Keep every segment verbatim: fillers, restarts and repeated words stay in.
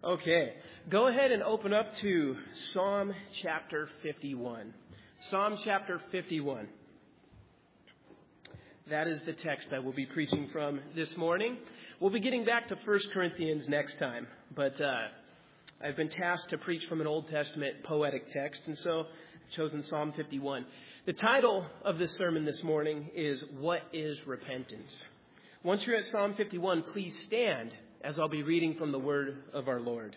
Okay, go ahead and open up to Psalm chapter fifty-one. Psalm chapter fifty-one. That is the text I will be preaching from this morning. We'll be getting back to First Corinthians next time, but uh, I've been tasked to preach from an Old Testament poetic text, and so I've chosen Psalm fifty-one. The title of this sermon this morning is, What is Repentance? Once you're at Psalm fifty-one, please stand as I'll be reading from the word of our Lord.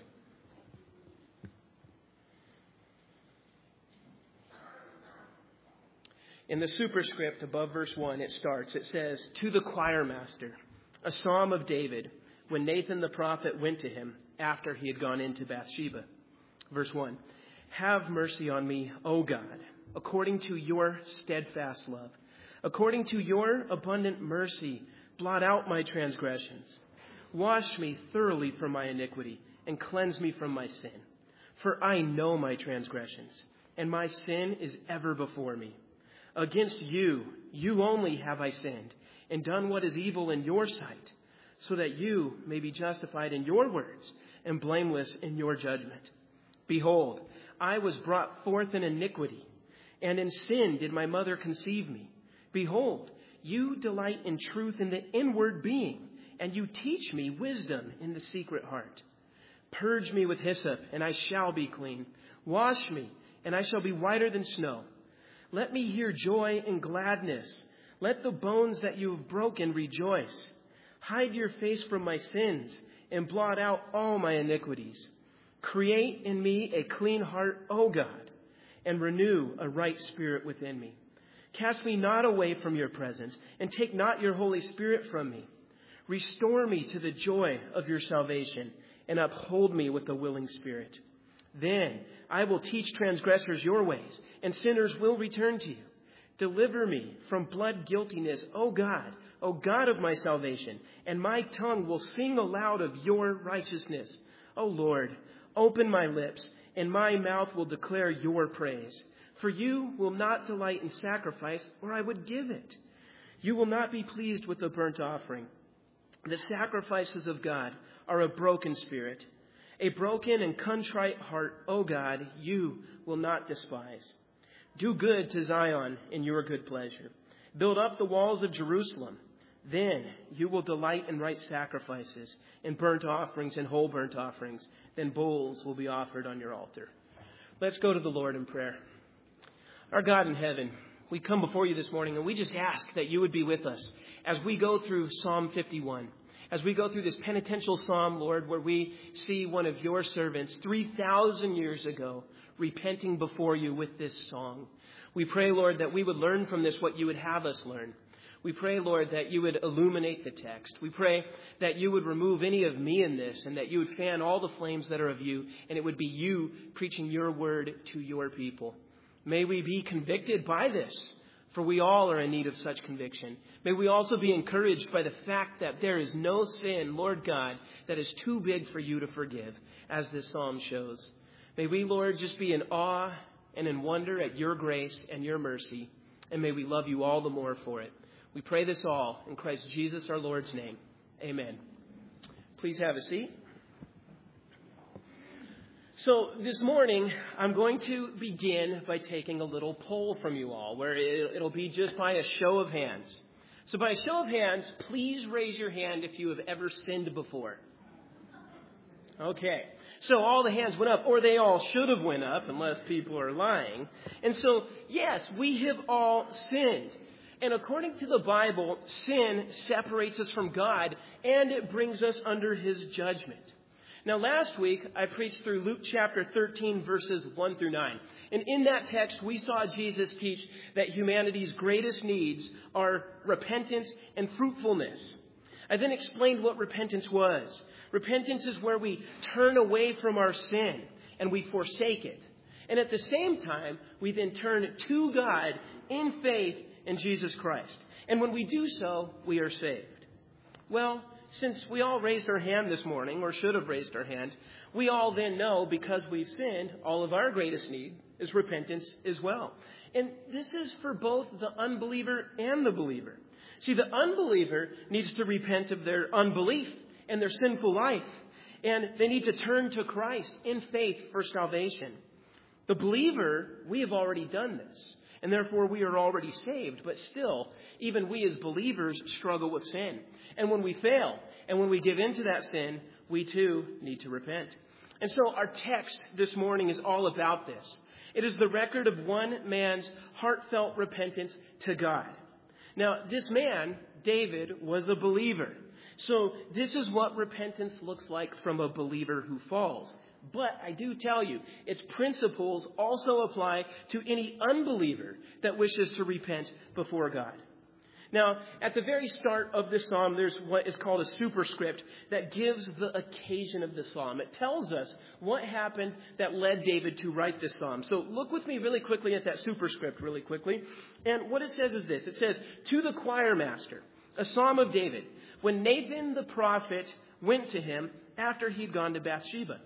In the superscript above verse one, it starts, it says, To the choir master, a psalm of David, when Nathan the prophet went to him after he had gone into Bathsheba. Verse one, Have mercy on me, O God, according to your steadfast love. According to your abundant mercy, blot out my transgressions. Wash me thoroughly from my iniquity and cleanse me from my sin. For I know my transgressions, and my sin is ever before me. Against you, you only have I sinned, and done what is evil in your sight, so that you may be justified in your words and blameless in your judgment. Behold, I was brought forth in iniquity, and in sin did my mother conceive me. Behold, you delight in truth in the inward being, and you teach me wisdom in the secret heart. Purge me with hyssop, and I shall be clean. Wash me, and I shall be whiter than snow. Let me hear joy and gladness. Let the bones that you have broken rejoice. Hide your face from my sins, and blot out all my iniquities. Create in me a clean heart, O God, and renew a right spirit within me. Cast me not away from your presence, and take not your Holy Spirit from me. Restore me to the joy of your salvation, and uphold me with a willing spirit. Then I will teach transgressors your ways, and sinners will return to you. Deliver me from blood guiltiness, O God, O God of my salvation, and my tongue will sing aloud of your righteousness. O Lord, open my lips, and my mouth will declare your praise. For you will not delight in sacrifice, or I would give it. You will not be pleased with the burnt offering. The sacrifices of God are a broken spirit. A broken and contrite heart, O God, you will not despise. Do good to Zion in your good pleasure. Build up the walls of Jerusalem. Then you will delight in right sacrifices, in burnt offerings and whole burnt offerings. Then bulls will be offered on your altar. Let's go to the Lord in prayer. Our God in heaven, we come before you this morning, and we just ask that you would be with us as we go through Psalm fifty-one. As we go through this penitential psalm, Lord, where we see one of your servants three thousand years ago repenting before you with this song. We pray, Lord, that we would learn from this what you would have us learn. We pray, Lord, that you would illuminate the text. We pray that you would remove any of me in this, and that you would fan all the flames that are of you, and it would be you preaching your word to your people. May we be convicted by this, for we all are in need of such conviction. May we also be encouraged by the fact that there is no sin, Lord God, that is too big for you to forgive, as this psalm shows. May we, Lord, just be in awe and in wonder at your grace and your mercy, and may we love you all the more for it. We pray this all in Christ Jesus our Lord's name. Amen. Please have a seat. So this morning, I'm going to begin by taking a little poll from you all, where it'll be just by a show of hands. So by a show of hands, please raise your hand if you have ever sinned before. Okay. So all the hands went up, or they all should have went up, unless people are lying. And so, yes, we have all sinned. And according to the Bible, sin separates us from God, and it brings us under his judgment. Now, last week, I preached through Luke chapter thirteen, verses one through nine. And in that text, we saw Jesus teach that humanity's greatest needs are repentance and fruitfulness. I then explained what repentance was. Repentance is where we turn away from our sin and we forsake it. And at the same time, we then turn to God in faith in Jesus Christ. And when we do so, we are saved. Well, since we all raised our hand this morning, or should have raised our hand, we all then know, because we've sinned, all of our greatest need is repentance as well. And this is for both the unbeliever and the believer. See, the unbeliever needs to repent of their unbelief and their sinful life. And they need to turn to Christ in faith for salvation. The believer, we have already done this. And therefore we are already saved. But still, even we as believers struggle with sin. And when we fail, and when we give in to that sin, we too need to repent. And so our text this morning is all about this. It is the record of one man's heartfelt repentance to God. Now, this man, David, was a believer. So this is what repentance looks like from a believer who falls. But I do tell you, its principles also apply to any unbeliever that wishes to repent before God. Now, at the very start of this psalm, there's what is called a superscript that gives the occasion of the psalm. It tells us what happened that led David to write this psalm. So look with me really quickly at that superscript really quickly. And what it says is this. It says, to the choir master, a psalm of David, when Nathan the prophet went to him after he'd gone to Bathsheba.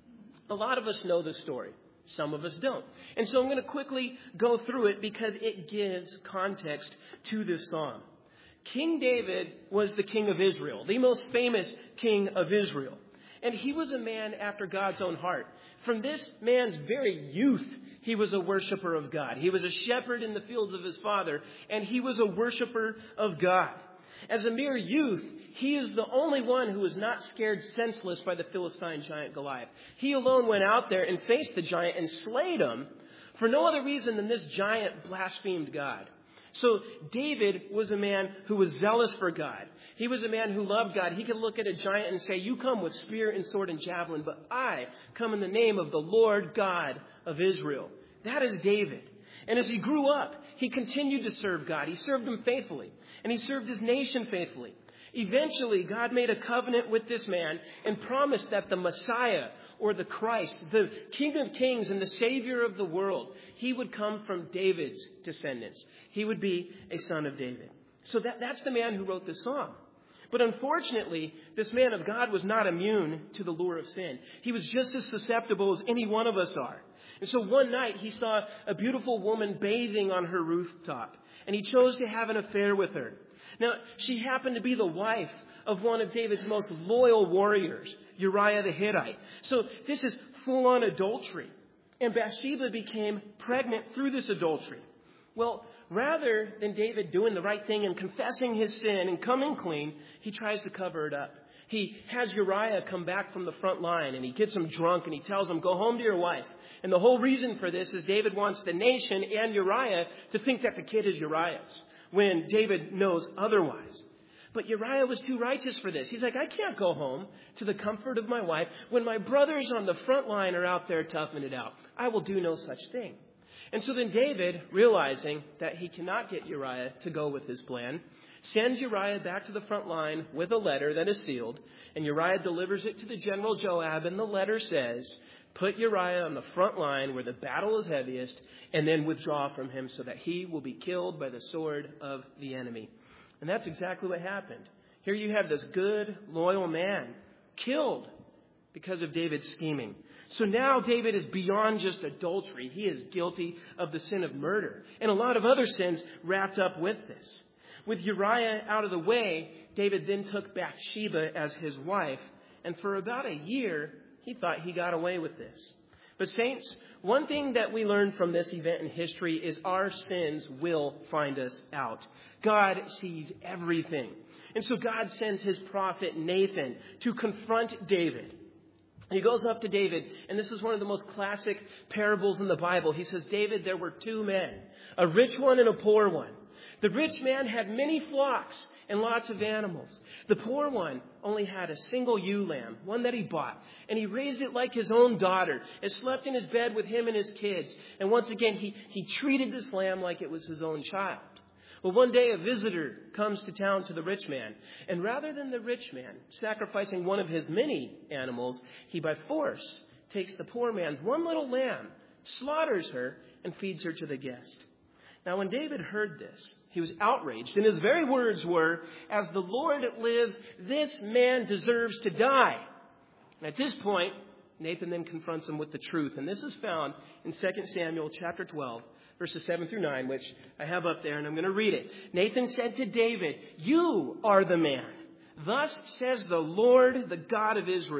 A lot of us know this story. Some of us don't. And so I'm going to quickly go through it because it gives context to this psalm. King David was the king of Israel, the most famous king of Israel. And he was a man after God's own heart. From this man's very youth, he was a worshiper of God. He was a shepherd in the fields of his father, and he was a worshiper of God. As a mere youth, he is the only one who was not scared senseless by the Philistine giant Goliath. He alone went out there and faced the giant and slayed him for no other reason than this giant blasphemed God. So David was a man who was zealous for God. He was a man who loved God. He could look at a giant and say, you come with spear and sword and javelin, but I come in the name of the Lord God of Israel. That is David. And as he grew up, he continued to serve God. He served him faithfully, and he served his nation faithfully. Eventually, God made a covenant with this man and promised that the Messiah, or the Christ, the King of Kings and the Savior of the world, he would come from David's descendants. He would be a son of David. So that, that's the man who wrote this song. But unfortunately, this man of God was not immune to the lure of sin. He was just as susceptible as any one of us are. And so one night he saw a beautiful woman bathing on her rooftop, and he chose to have an affair with her. Now, she happened to be the wife of one of David's most loyal warriors, Uriah the Hittite. So this is full-on adultery. And Bathsheba became pregnant through this adultery. Well, rather than David doing the right thing and confessing his sin and coming clean, he tries to cover it up. He has Uriah come back from the front line, and he gets him drunk, and he tells him, go home to your wife. And the whole reason for this is David wants the nation and Uriah to think that the kid is Uriah's, when David knows otherwise. But Uriah was too righteous for this. He's like, I can't go home to the comfort of my wife when my brothers on the front line are out there toughing it out. I will do no such thing. And so then David, realizing that he cannot get Uriah to go with his plan, sends Uriah back to the front line with a letter that is sealed. And Uriah delivers it to the general Joab. And the letter says, put Uriah on the front line where the battle is heaviest, and then withdraw from him so that he will be killed by the sword of the enemy. And that's exactly what happened. Here you have this good, loyal man killed because of David's scheming. So now David is beyond just adultery. He is guilty of the sin of murder and a lot of other sins wrapped up with this. With Uriah out of the way, David then took Bathsheba as his wife. And for about a year, he thought he got away with this. But saints, one thing that we learn from this event in history is our sins will find us out. God sees everything. And so God sends his prophet Nathan to confront David. He goes up to David, and this is one of the most classic parables in the Bible. He says, David, there were two men, a rich one and a poor one. The rich man had many flocks and lots of animals. The poor one only had a single ewe lamb, one that he bought. And he raised it like his own daughter. It slept in his bed with him and his kids. And once again, he, he treated this lamb like it was his own child. Well, one day a visitor comes to town to the rich man. And rather than the rich man sacrificing one of his many animals, he by force takes the poor man's one little lamb, slaughters her, and feeds her to the guest. Now, when David heard this, he was outraged, and his very words were, as the Lord lives, this man deserves to die. And at this point, Nathan then confronts him with the truth. And this is found in Second Samuel chapter twelve, verses seven through nine, which I have up there, and I'm going to read it. Nathan said to David, you are the man. Thus says the Lord, the God of Israel.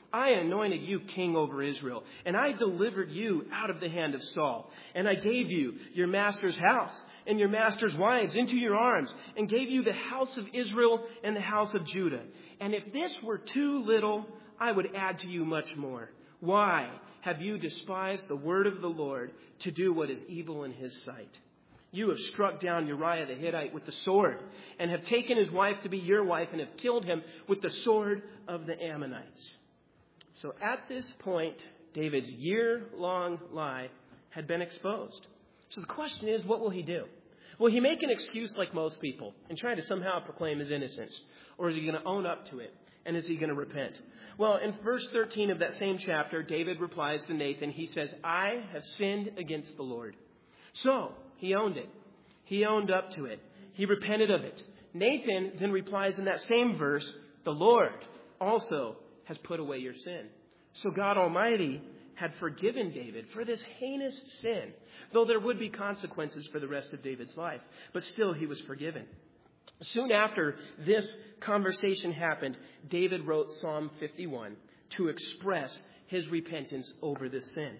I anointed you king over Israel, and I delivered you out of the hand of Saul. And I gave you your master's house and your master's wives into your arms, and gave you the house of Israel and the house of Judah. And if this were too little, I would add to you much more. Why have you despised the word of the Lord to do what is evil in his sight? You have struck down Uriah the Hittite with the sword, and have taken his wife to be your wife, and have killed him with the sword of the Ammonites. So at this point, David's year-long lie had been exposed. So the question is, what will he do? Will he make an excuse like most people and try to somehow proclaim his innocence? Or is he going to own up to it? And is he going to repent? Well, in verse thirteen of that same chapter, David replies to Nathan. He says, I have sinned against the Lord. So he owned it. He owned up to it. He repented of it. Nathan then replies in that same verse, the Lord also has put away your sin. So God Almighty had forgiven David for this heinous sin, though there would be consequences for the rest of David's life. But still, he was forgiven. Soon after this conversation happened, David wrote Psalm fifty-one to express his repentance over this sin.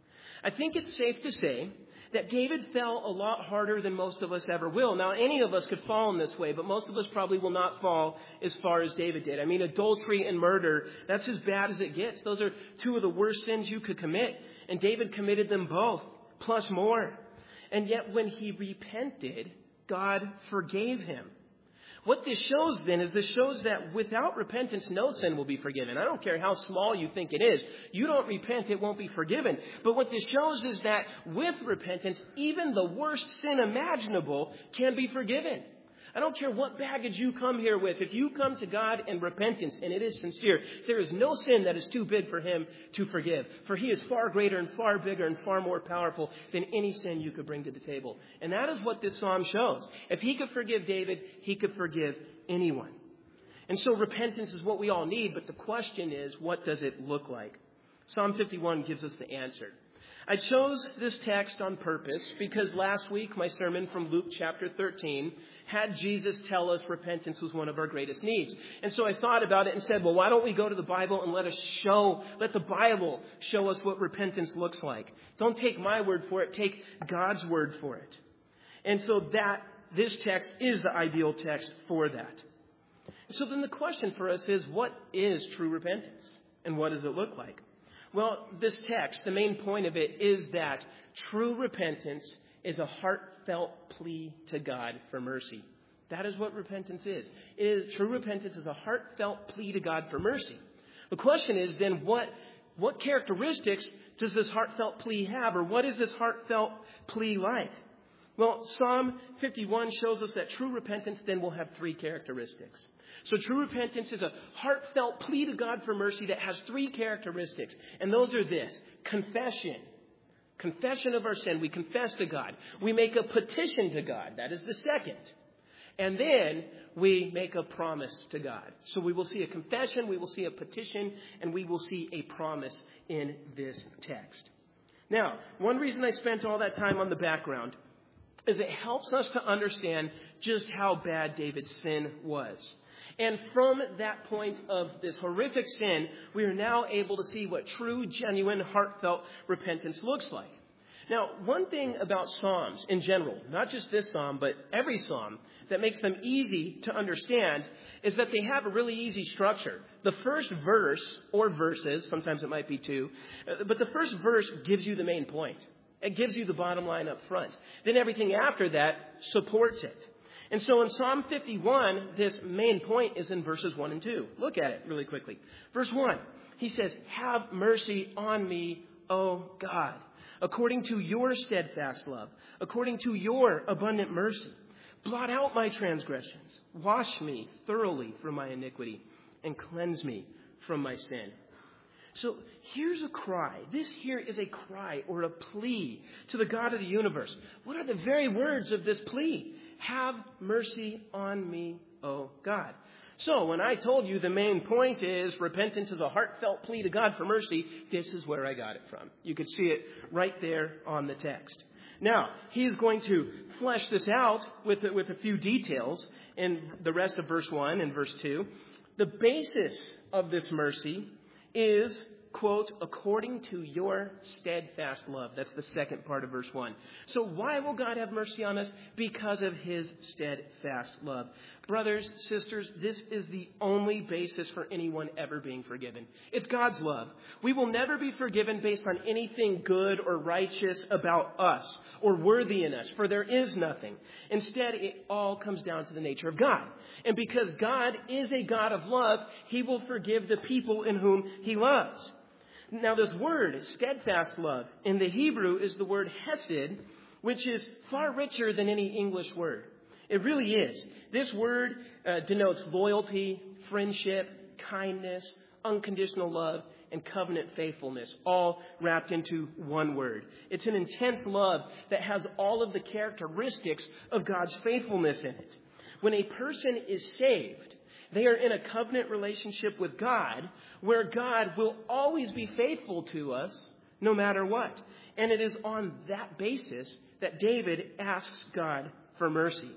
I think it's safe to say that David fell a lot harder than most of us ever will. Now, any of us could fall in this way, but most of us probably will not fall as far as David did. I mean, adultery and murder, that's as bad as it gets. Those are two of the worst sins you could commit. And David committed them both, plus more. And yet when he repented, God forgave him. What this shows then is this shows that without repentance, no sin will be forgiven. I don't care how small you think it is. You don't repent, it won't be forgiven. But what this shows is that with repentance, even the worst sin imaginable can be forgiven. I don't care what baggage you come here with. If you come to God in repentance and it is sincere, there is no sin that is too big for him to forgive. For he is far greater and far bigger and far more powerful than any sin you could bring to the table. And that is what this psalm shows. If he could forgive David, he could forgive anyone. And so repentance is what we all need. But the question is, what does it look like? Psalm fifty-one gives us the answer. I chose this text on purpose because last week my sermon from Luke chapter thirteen had Jesus tell us repentance was one of our greatest needs. And so I thought about it and said, well, why don't we go to the Bible and let us show, let the Bible show us what repentance looks like. Don't take my word for it, take God's word for it. And so that, this text is the ideal text for that. So then the question for us is, what is true repentance? And what does it look like? Well, this text, the main point of it is that true repentance is a heartfelt plea to God for mercy. That is what repentance is. It is true repentance is a heartfelt plea to God for mercy. The question is then, what, what characteristics does this heartfelt plea have, or what is this heartfelt plea like? Well, Psalm fifty-one shows us that true repentance then will have three characteristics. So true repentance is a heartfelt plea to God for mercy that has three characteristics. And those are this: confession. Confession of our sin. We confess to God. We make a petition to God. That is the second. And then we make a promise to God. So we will see a confession, we will see a petition, and we will see a promise in this text. Now, one reason I spent all that time on the background is it helps us to understand just how bad David's sin was. And from that point of this horrific sin, we are now able to see what true, genuine, heartfelt repentance looks like. Now, one thing about Psalms in general, not just this Psalm, but every Psalm, that makes them easy to understand is that they have a really easy structure. The first verse, or verses, sometimes it might be two, but the first verse gives you the main point. It gives you the bottom line up front. Then everything after that supports it. And so in Psalm fifty-one, this main point is in verses one and two. Look at it really quickly. Verse one, he says, "Have mercy on me, O God, according to your steadfast love, according to your abundant mercy. Blot out my transgressions. Wash me thoroughly from my iniquity and cleanse me from my sin." So here's a cry. This here is a cry or a plea to the God of the universe. What are the very words of this plea? Have mercy on me, O God. So when I told you the main point is repentance is a heartfelt plea to God for mercy, this is where I got it from. You could see it right there on the text. Now, he's going to flesh this out with, with a few details in the rest of verse one and verse two. The basis of this mercy is, quote, according to your steadfast love. That's the second part of verse one. So why will God have mercy on us? Because of his steadfast love. Brothers, sisters, this is the only basis for anyone ever being forgiven. It's God's love. We will never be forgiven based on anything good or righteous about us or worthy in us, for there is nothing. Instead, it all comes down to the nature of God. And because God is a God of love, he will forgive the people in whom he loves. Now, this word, steadfast love, in the Hebrew is the word hesed, which is far richer than any English word. It really is. This word uh, denotes loyalty, friendship, kindness, unconditional love, and covenant faithfulness, all wrapped into one word. It's an intense love that has all of the characteristics of God's faithfulness in it. When a person is saved, they are in a covenant relationship with God where God will always be faithful to us no matter what. And it is on that basis that David asks God for mercy.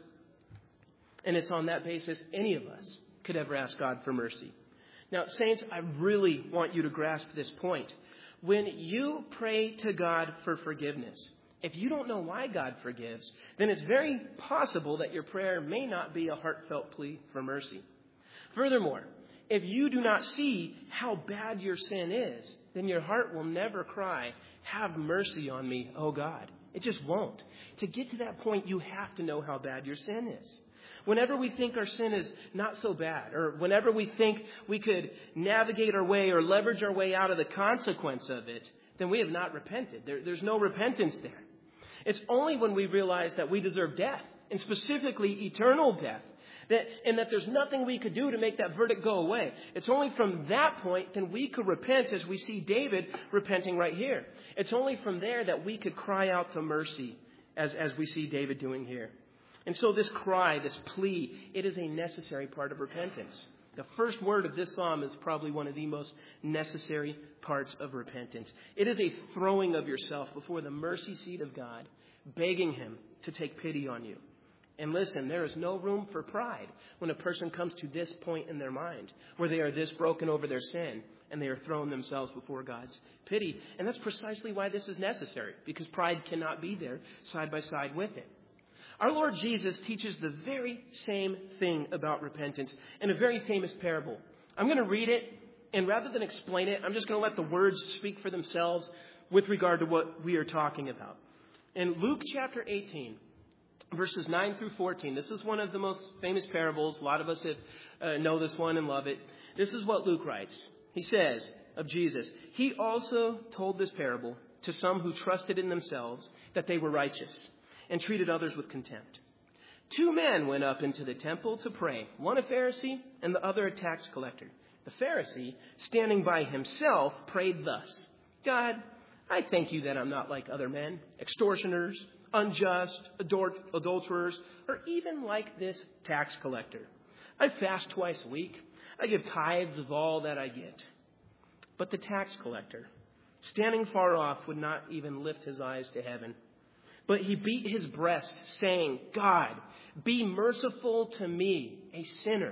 And it's on that basis any of us could ever ask God for mercy. Now, saints, I really want you to grasp this point. When you pray to God for forgiveness, if you don't know why God forgives, then it's very possible that your prayer may not be a heartfelt plea for mercy. Furthermore, if you do not see how bad your sin is, then your heart will never cry, have mercy on me, oh God. It just won't. To get to that point, you have to know how bad your sin is. Whenever we think our sin is not so bad, or whenever we think we could navigate our way or leverage our way out of the consequence of it, then we have not repented. There, there's no repentance there. It's only when we realize that we deserve death, and specifically eternal death, That, and that there's nothing we could do to make that verdict go away. It's only from that point then we could repent, as we see David repenting right here. It's only from there that we could cry out for mercy, as, as we see David doing here. And so this cry, this plea, it is a necessary part of repentance. The first word of this psalm is probably one of the most necessary parts of repentance. It is a throwing of yourself before the mercy seat of God, begging him to take pity on you. And listen, there is no room for pride when a person comes to this point in their mind where they are this broken over their sin and they are throwing themselves before God's pity. And that's precisely why this is necessary, because pride cannot be there side by side with it. Our Lord Jesus teaches the very same thing about repentance in a very famous parable. I'm going to read it, and rather than explain it, I'm just going to let the words speak for themselves with regard to what we are talking about. In Luke chapter eighteen, verses nine through fourteen, this is one of the most famous parables. A lot of us have, uh, know this one and love it. This is what Luke writes. He says of Jesus, he also told this parable to some who trusted in themselves that they were righteous and treated others with contempt. Two men went up into the temple to pray, one a Pharisee and the other a tax collector. The Pharisee, standing by himself, prayed thus: God, I thank you that I'm not like other men, extortioners, unjust, adul- adulterers, or even like this tax collector. I fast twice a week. I give tithes of all that I get. But the tax collector, standing far off, would not even lift his eyes to heaven. But he beat his breast, saying, God, be merciful to me, a sinner.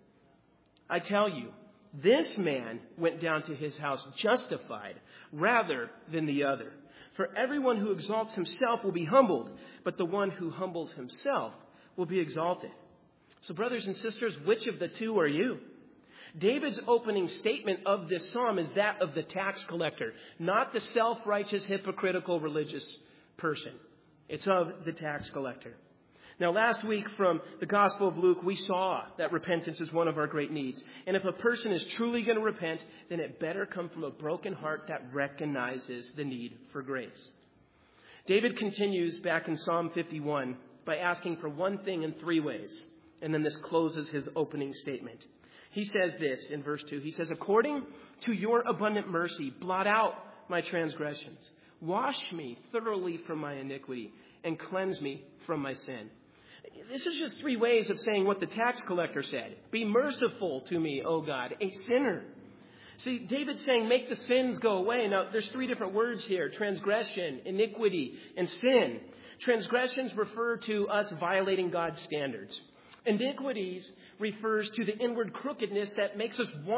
I tell you, this man went down to his house justified rather than the other. For everyone who exalts himself will be humbled, but the one who humbles himself will be exalted. So, brothers and sisters, which of the two are you? David's opening statement of this psalm is that of the tax collector, not the self-righteous, hypocritical religious person. It's of the tax collector. Now, last week from the Gospel of Luke, we saw that repentance is one of our great needs. And if a person is truly going to repent, then it better come from a broken heart that recognizes the need for grace. David continues back in Psalm fifty-one by asking for one thing in three ways. And then this closes his opening statement. He says this in verse two. He says, according to your abundant mercy, blot out my transgressions. Wash me thoroughly from my iniquity and cleanse me from my sin. This is just three ways of saying what the tax collector said. Be merciful to me, O God, a sinner. See, David's saying make the sins go away. Now, there's three different words here: transgression, iniquity, and sin. Transgressions refer to us violating God's standards. Iniquities refers to the inward crookedness that makes us want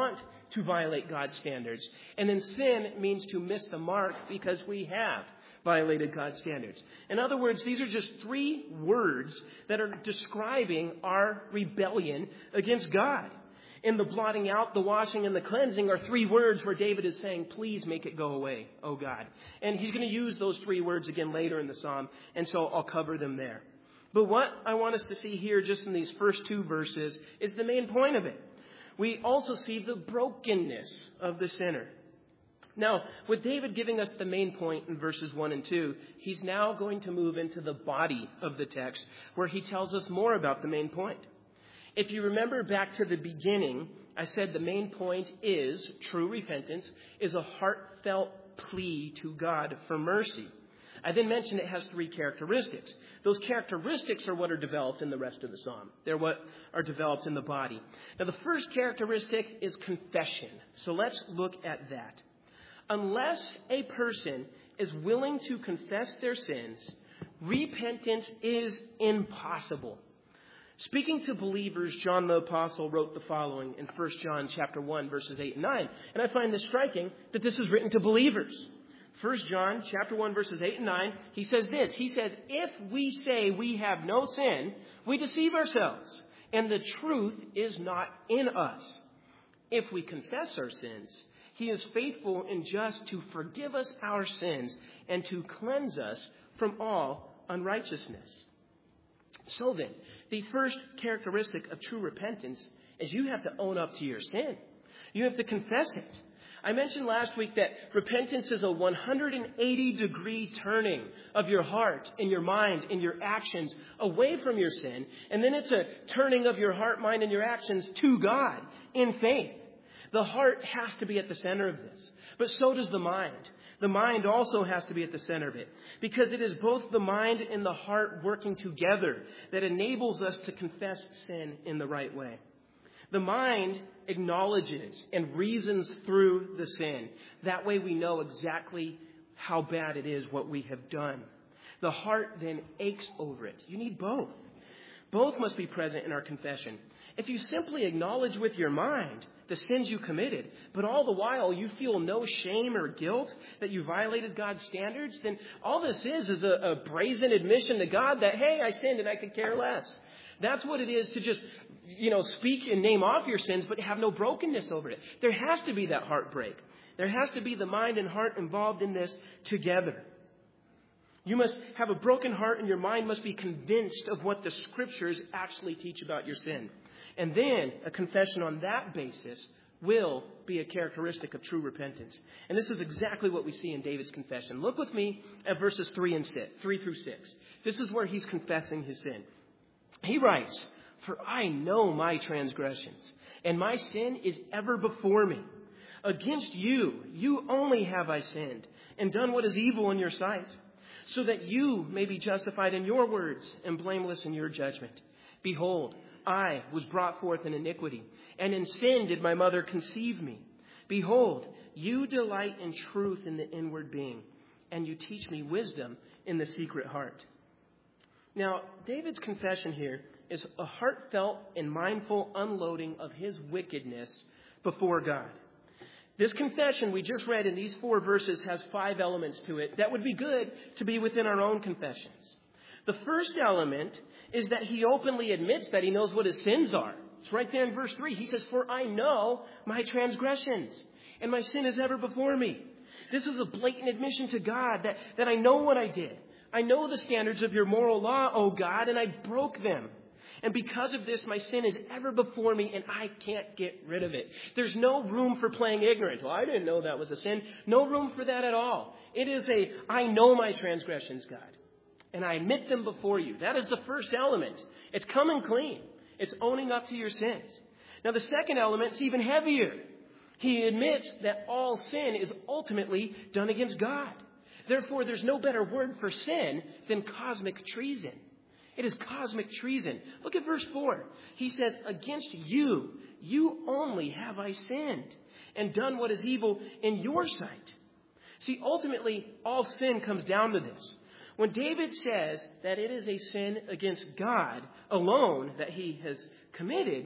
to violate God's standards. And then sin means to miss the mark because we have violated God's standards. In other words, these are just three words that are describing our rebellion against God. And the blotting out, the washing, and the cleansing are three words where David is saying, please make it go away, oh God. And he's going to use those three words again later in the psalm, and so I'll cover them there. But what I want us to see here just in these first two verses is the main point of it. We also see the brokenness of the sinner. Now, with David giving us the main point in verses one and two, he's now going to move into the body of the text where he tells us more about the main point. If you remember back to the beginning, I said the main point is true repentance is a heartfelt plea to God for mercy. I then mentioned it has three characteristics. Those characteristics are what are developed in the rest of the psalm. They're what are developed in the body. Now, the first characteristic is confession. So let's look at that. Unless a person is willing to confess their sins, repentance is impossible. Speaking to believers, John the Apostle wrote the following in First John chapter one, verses eight and nine. And I find this striking that this is written to believers. First John chapter one, verses eight and nine, he says this. He says, if we say we have no sin, we deceive ourselves, and the truth is not in us. If we confess our sins, he is faithful and just to forgive us our sins and to cleanse us from all unrighteousness. So then, the first characteristic of true repentance is you have to own up to your sin. You have to confess it. I mentioned last week that repentance is a one hundred eighty degree turning of your heart and your mind and your actions away from your sin. And then it's a turning of your heart, mind, and your actions to God in faith. The heart has to be at the center of this, but so does the mind. The mind also has to be at the center of it, because it is both the mind and the heart working together that enables us to confess sin in the right way. The mind acknowledges and reasons through the sin. That way we know exactly how bad it is what we have done. The heart then aches over it. You need both. Both must be present in our confession. If you simply acknowledge with your mind the sins you committed, but all the while you feel no shame or guilt that you violated God's standards, then all this is is a, a brazen admission to God that, hey, I sinned and I could care less. That's what it is to just, you know, speak and name off your sins, but have no brokenness over it. There has to be that heartbreak. There has to be the mind and heart involved in this together. You must have a broken heart, and your mind must be convinced of what the Scriptures actually teach about your sin. And then a confession on that basis will be a characteristic of true repentance. And this is exactly what we see in David's confession. Look with me at verses three and six, three through six. This is where he's confessing his sin. He writes, "For I know my transgressions, and my sin is ever before me. Against you, you only have I sinned, and done what is evil in your sight, so that you may be justified in your words and blameless in your judgment. Behold, I was brought forth in iniquity, and in sin did my mother conceive me. Behold, you delight in truth in the inward being, and you teach me wisdom in the secret heart." Now, David's confession here is a heartfelt and mindful unloading of his wickedness before God. This confession we just read in these four verses has five elements to it that would be good to be within our own confessions. The first element is that he openly admits that he knows what his sins are. It's right there in verse three. He says, "For I know my transgressions, and my sin is ever before me." This is a blatant admission to God that, that I know what I did. I know the standards of your moral law, O God, and I broke them. And because of this, my sin is ever before me, and I can't get rid of it. There's no room for playing ignorant. Well, I didn't know that was a sin. No room for that at all. It is a, I know my transgressions, God, and I admit them before you. That is the first element. It's coming clean. It's owning up to your sins. Now, the second element is even heavier. He admits that all sin is ultimately done against God. Therefore, there's no better word for sin than cosmic treason. It is cosmic treason. Look at verse four. He says, "Against you, you only have I sinned, and done what is evil in your sight." See, ultimately, all sin comes down to this. When David says that it is a sin against God alone that he has committed,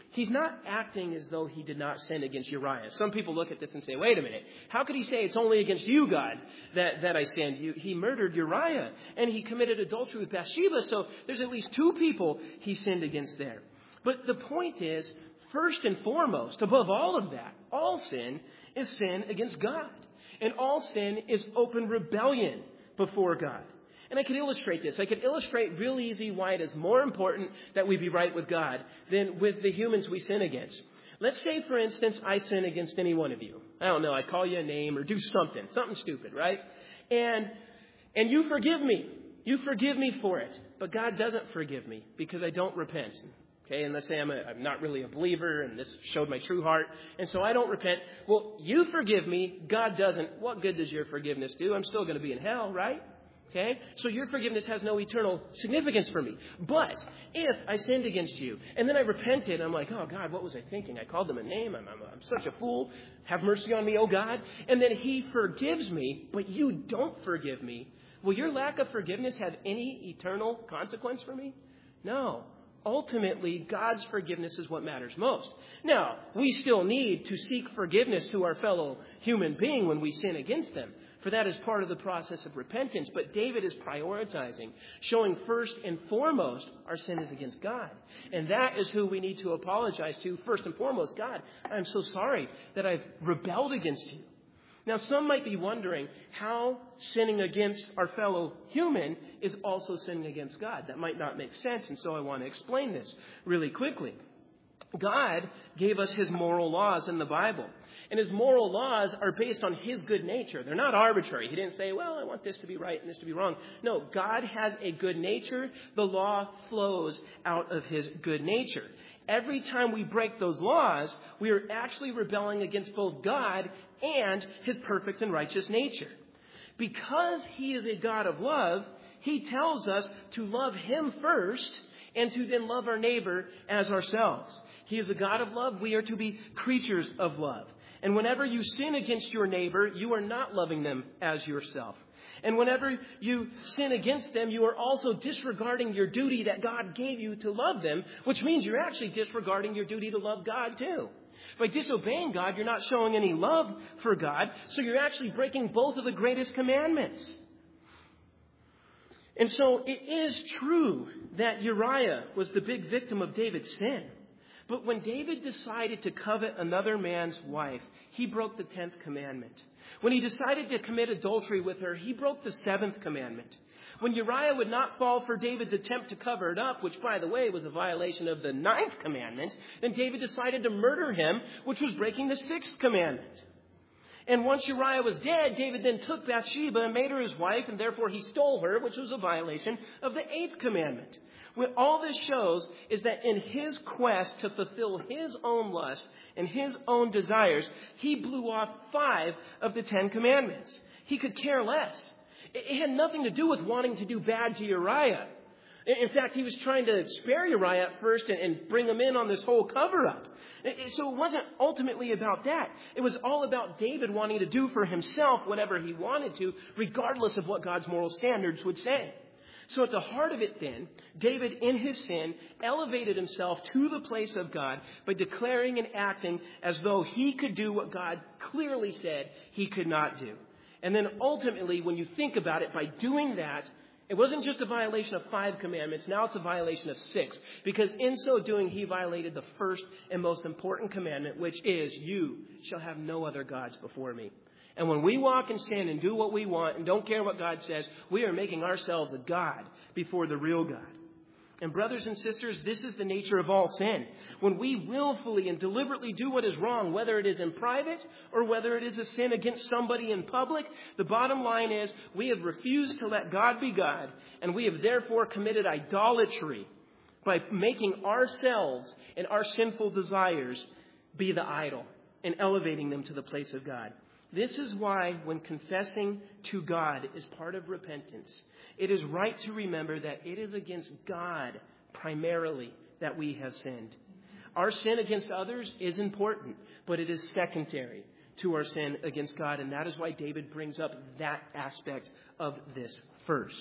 he's not acting as though he did not sin against Uriah. Some people look at this and say, wait a minute, how could he say it's only against you, God, that, that I sinned? You, he murdered Uriah, and he committed adultery with Bathsheba, so there's at least two people he sinned against there. But the point is, first and foremost, above all of that, all sin is sin against God. And all sin is open rebellion before God. And I could illustrate this. I could illustrate real easy why it is more important that we be right with God than with the humans we sin against. Let's say, for instance, I sin against any one of you. I don't know, I call you a name or do something, something stupid, right? And and you forgive me. You forgive me for it. But God doesn't forgive me because I don't repent. Okay, and let's say I'm, a, I'm not really a believer and this showed my true heart, and so I don't repent. Well, you forgive me, God doesn't. What good does your forgiveness do? I'm still going to be in hell, right? Okay, so your forgiveness has no eternal significance for me. But if I sinned against you and then I repented, I'm like, oh, God, what was I thinking? I called them a name. I'm, I'm, I'm such a fool. Have mercy on me, oh God. And then he forgives me, but you don't forgive me. Will your lack of forgiveness have any eternal consequence for me? No. Ultimately, God's forgiveness is what matters most. Now, we still need to seek forgiveness to our fellow human being when we sin against them, for that is part of the process of repentance. But David is prioritizing, showing first and foremost our sin is against God. And that is who we need to apologize to first and foremost. God, I'm so sorry that I've rebelled against you. Now, some might be wondering how sinning against our fellow human is also sinning against God. That might not make sense, and so I want to explain this really quickly. God gave us his moral laws in the Bible, and his moral laws are based on his good nature. They're not arbitrary. He didn't say, well, I want this to be right and this to be wrong. No, God has a good nature. The law flows out of his good nature. Every time we break those laws, we are actually rebelling against both God and his perfect and righteous nature. Because he is a God of love, he tells us to love him first and to then love our neighbor as ourselves. He is a God of love. We are to be creatures of love. And whenever you sin against your neighbor, you are not loving them as yourself. And whenever you sin against them, you are also disregarding your duty that God gave you to love them, which means you're actually disregarding your duty to love God too. By disobeying God, you're not showing any love for God, so you're actually breaking both of the greatest commandments. And so it is true that Uriah was the big victim of David's sin. But when David decided to covet another man's wife, he broke the tenth commandment. When he decided to commit adultery with her, he broke the seventh commandment. When Uriah would not fall for David's attempt to cover it up, which, by the way, was a violation of the ninth commandment, then David decided to murder him, which was breaking the sixth commandment. And once Uriah was dead, David then took Bathsheba and made her his wife, and therefore he stole her, which was a violation of the eighth commandment. What all this shows is that in his quest to fulfill his own lust and his own desires, he blew off five of the Ten Commandments. He could care less. It had nothing to do with wanting to do bad to Uriah. In fact, he was trying to spare Uriah at first and bring him in on this whole cover-up. So it wasn't ultimately about that. It was all about David wanting to do for himself whatever he wanted to, regardless of what God's moral standards would say. So at the heart of it then, David in his sin elevated himself to the place of God by declaring and acting as though he could do what God clearly said he could not do. And then ultimately, when you think about it, by doing that, it wasn't just a violation of five commandments. Now it's a violation of six. Because in so doing, he violated the first and most important commandment, which is, you shall have no other gods before me. And when we walk in sin and do what we want and don't care what God says, we are making ourselves a god before the real God. And brothers and sisters, this is the nature of all sin. When we willfully and deliberately do what is wrong, whether it is in private or whether it is a sin against somebody in public, the bottom line is we have refused to let God be God, and we have therefore committed idolatry by making ourselves and our sinful desires be the idol and elevating them to the place of God. This is why when confessing to God is part of repentance, it is right to remember that it is against God primarily that we have sinned. Our sin against others is important, but it is secondary to our sin against God. And that is why David brings up that aspect of this first.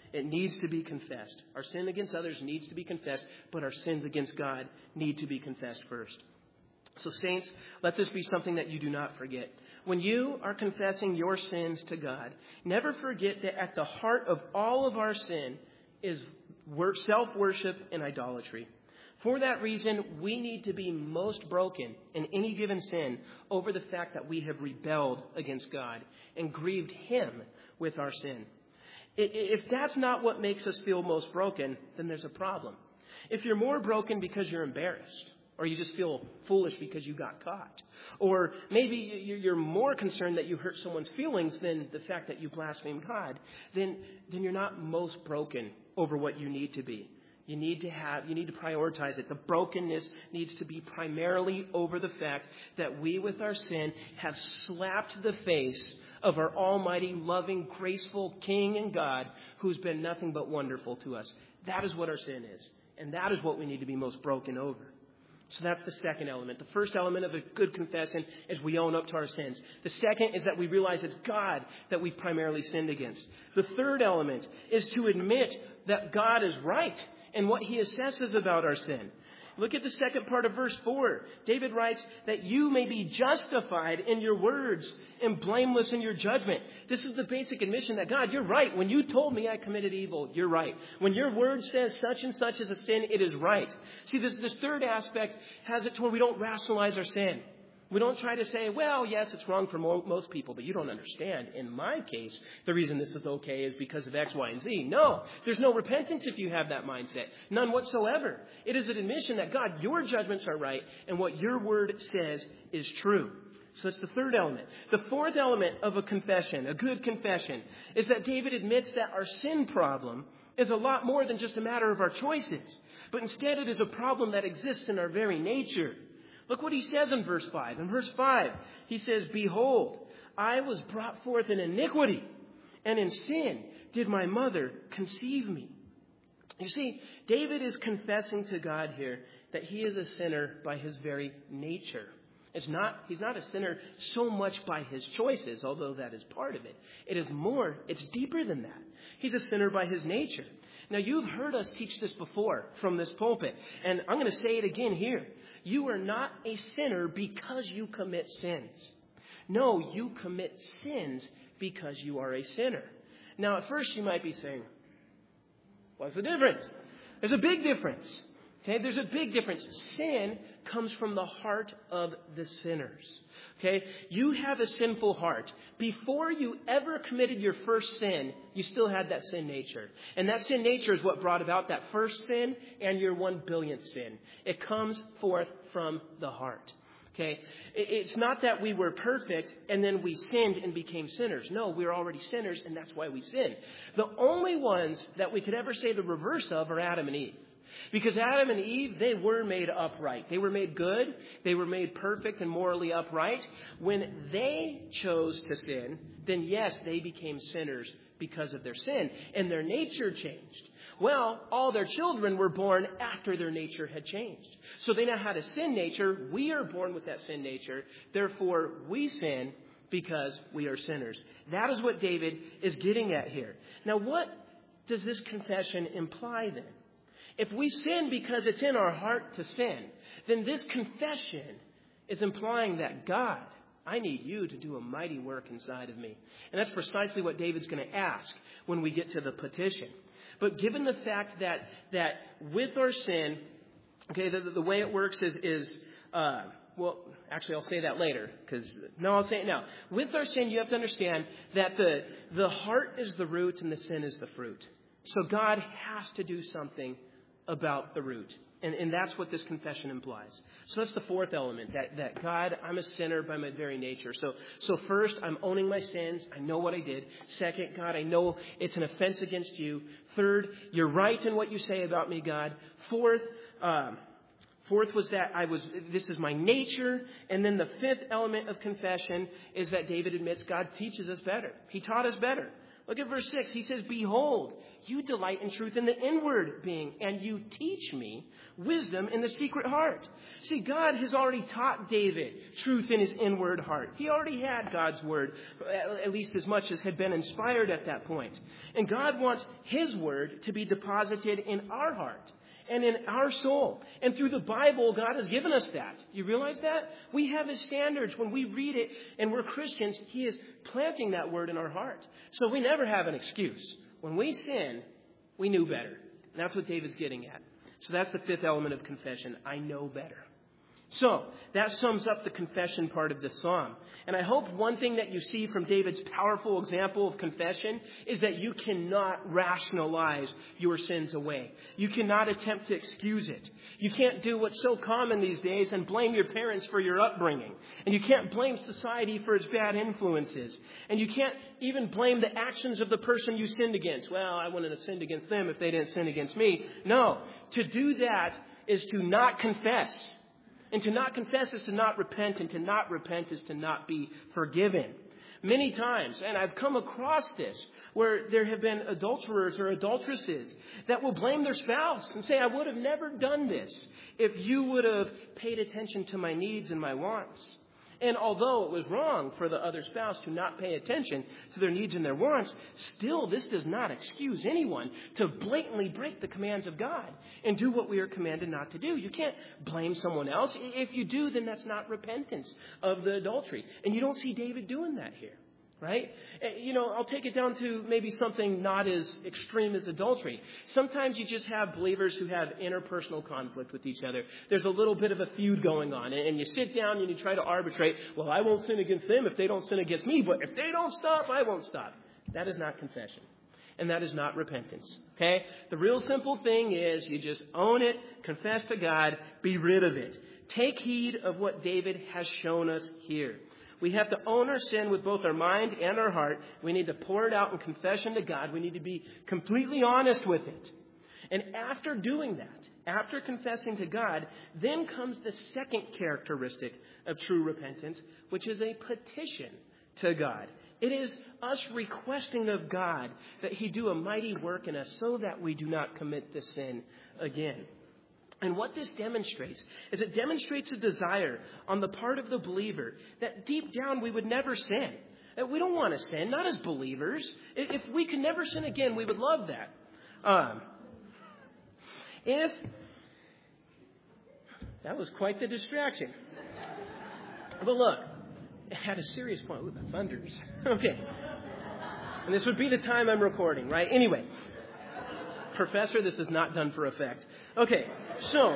It needs to be confessed. Our sin against others needs to be confessed, but our sins against God need to be confessed first. So saints, let this be something that you do not forget. When you are confessing your sins to God, never forget that at the heart of all of our sin is self-worship and idolatry. For that reason, we need to be most broken in any given sin over the fact that we have rebelled against God and grieved Him with our sin. If that's not what makes us feel most broken, then there's a problem. If you're more broken because you're embarrassed, or you just feel foolish because you got caught, or maybe you're more concerned that you hurt someone's feelings than the fact that you blaspheme God, then, then you're not most broken over what you need to be. You need to have, you need to prioritize it. The brokenness needs to be primarily over the fact that we with our sin have slapped the face of our almighty, loving, graceful King and God who's been nothing but wonderful to us. That is what our sin is. And that is what we need to be most broken over. So that's the second element. The first element of a good confession is we own up to our sins. The second is that we realize it's God that we've primarily sinned against. The third element is to admit that God is right in what He assesses about our sin. Look at the second part of verse four. David writes that you may be justified in your words and blameless in your judgment. This is the basic admission that, God, you're right. When you told me I committed evil, you're right. When your word says such and such is a sin, it is right. See, this, this third aspect has it to where we don't rationalize our sin. We don't try to say, well, yes, it's wrong for mo- most people, but you don't understand. In my case, the reason this is okay is because of X, Y, and Z. No, there's no repentance if you have that mindset. None whatsoever. It is an admission that, God, your judgments are right, and what your word says is true. So that's the third element. The fourth element of a confession, a good confession, is that David admits that our sin problem is a lot more than just a matter of our choices, but instead it is a problem that exists in our very nature. Look what he says in verse five. In verse five, he says, behold, I was brought forth in iniquity, and in sin did my mother conceive me. You see, David is confessing to God here that he is a sinner by his very nature. It's not, he's not a sinner so much by his choices, although that is part of it. It is more, it's deeper than that. He's a sinner by his nature. Now, you've heard us teach this before from this pulpit, and I'm going to say it again here. You are not a sinner because you commit sins. No, you commit sins because you are a sinner. Now, at first you might be saying, what's the difference? There's a big difference. Okay, there's a big difference. Sin comes from the heart of the sinners. Okay, you have a sinful heart. Before you ever committed your first sin, you still had that sin nature. And that sin nature is what brought about that first sin and your one billionth sin. It comes forth from the heart. Okay, it's not that we were perfect and then we sinned and became sinners. No, we were already sinners, and that's why we sinned. The only ones that we could ever say the reverse of are Adam and Eve. Because Adam and Eve, they were made upright. They were made good. They were made perfect and morally upright. When they chose to sin, then yes, they became sinners because of their sin. And their nature changed. Well, all their children were born after their nature had changed. So they now had a sin nature. We are born with that sin nature. Therefore, we sin because we are sinners. That is what David is getting at here. Now, what does this confession imply then? If we sin because it's in our heart to sin, then this confession is implying that, God, I need you to do a mighty work inside of me. And that's precisely what David's going to ask when we get to the petition. But given the fact that that with our sin, okay, the, the way it works is, is uh, well, actually, I'll say that later. because No, I'll say it now. With our sin, you have to understand that the, the heart is the root and the sin is the fruit. So God has to do something about the root. And, and that's what this confession implies. So that's the fourth element, that, that God, I'm a sinner by my very nature. So, so first, I'm owning my sins. I know what I did. Second, God, I know it's an offense against you. Third, you're right in what you say about me, God. Fourth, um, fourth was that I was, this is my nature. And then the fifth element of confession is that David admits God teaches us better. He taught us better. Look at verse six. He says, behold, you delight in truth in the inward being, and you teach me wisdom in the secret heart. See, God has already taught David truth in his inward heart. He already had God's word, at least as much as had been inspired at that point. And God wants his word to be deposited in our heart and in our soul. And through the Bible, God has given us that. You realize that? We have his standards. When we read it and we're Christians, he is planting that word in our heart. So we never have an excuse. When we sin, we knew better. And that's what David's getting at. So that's the fifth element of confession. I know better. So that sums up the confession part of the psalm. And I hope one thing that you see from David's powerful example of confession is that you cannot rationalize your sins away. You cannot attempt to excuse it. You can't do what's so common these days and blame your parents for your upbringing. And you can't blame society for its bad influences. And you can't even blame the actions of the person you sinned against. Well, I wouldn't have sinned against them if they didn't sin against me. No, to do that is to not confess. And to not confess is to not repent, and to not repent is to not be forgiven. Many times, and I've come across this, where there have been adulterers or adulteresses that will blame their spouse and say, I would have never done this if you would have paid attention to my needs and my wants. And although it was wrong for the other spouse to not pay attention to their needs and their wants, still this does not excuse anyone to blatantly break the commands of God and do what we are commanded not to do. You can't blame someone else. If you do, then that's not repentance of the adultery. And you don't see David doing that here. Right? You know, I'll take it down to maybe something not as extreme as adultery. Sometimes you just have believers who have interpersonal conflict with each other. There's a little bit of a feud going on. And you sit down and you try to arbitrate, well, I won't sin against them if they don't sin against me. But if they don't stop, I won't stop. That is not confession. And that is not repentance. Okay? The real simple thing is you just own it, confess to God, be rid of it. Take heed of what David has shown us here. We have to own our sin with both our mind and our heart. We need to pour it out in confession to God. We need to be completely honest with it. And after doing that, after confessing to God, then comes the second characteristic of true repentance, which is a petition to God. It is us requesting of God that he do a mighty work in us so that we do not commit this sin again. And what this demonstrates is it demonstrates a desire on the part of the believer that deep down we would never sin. That we don't want to sin, not as believers. If we could never sin again, we would love that. Um, if that was quite the distraction. But look, it had a serious point. Ooh, the thunders. Okay. And this would be the time I'm recording, right? Anyway. Professor, this is not done for effect. Okay, so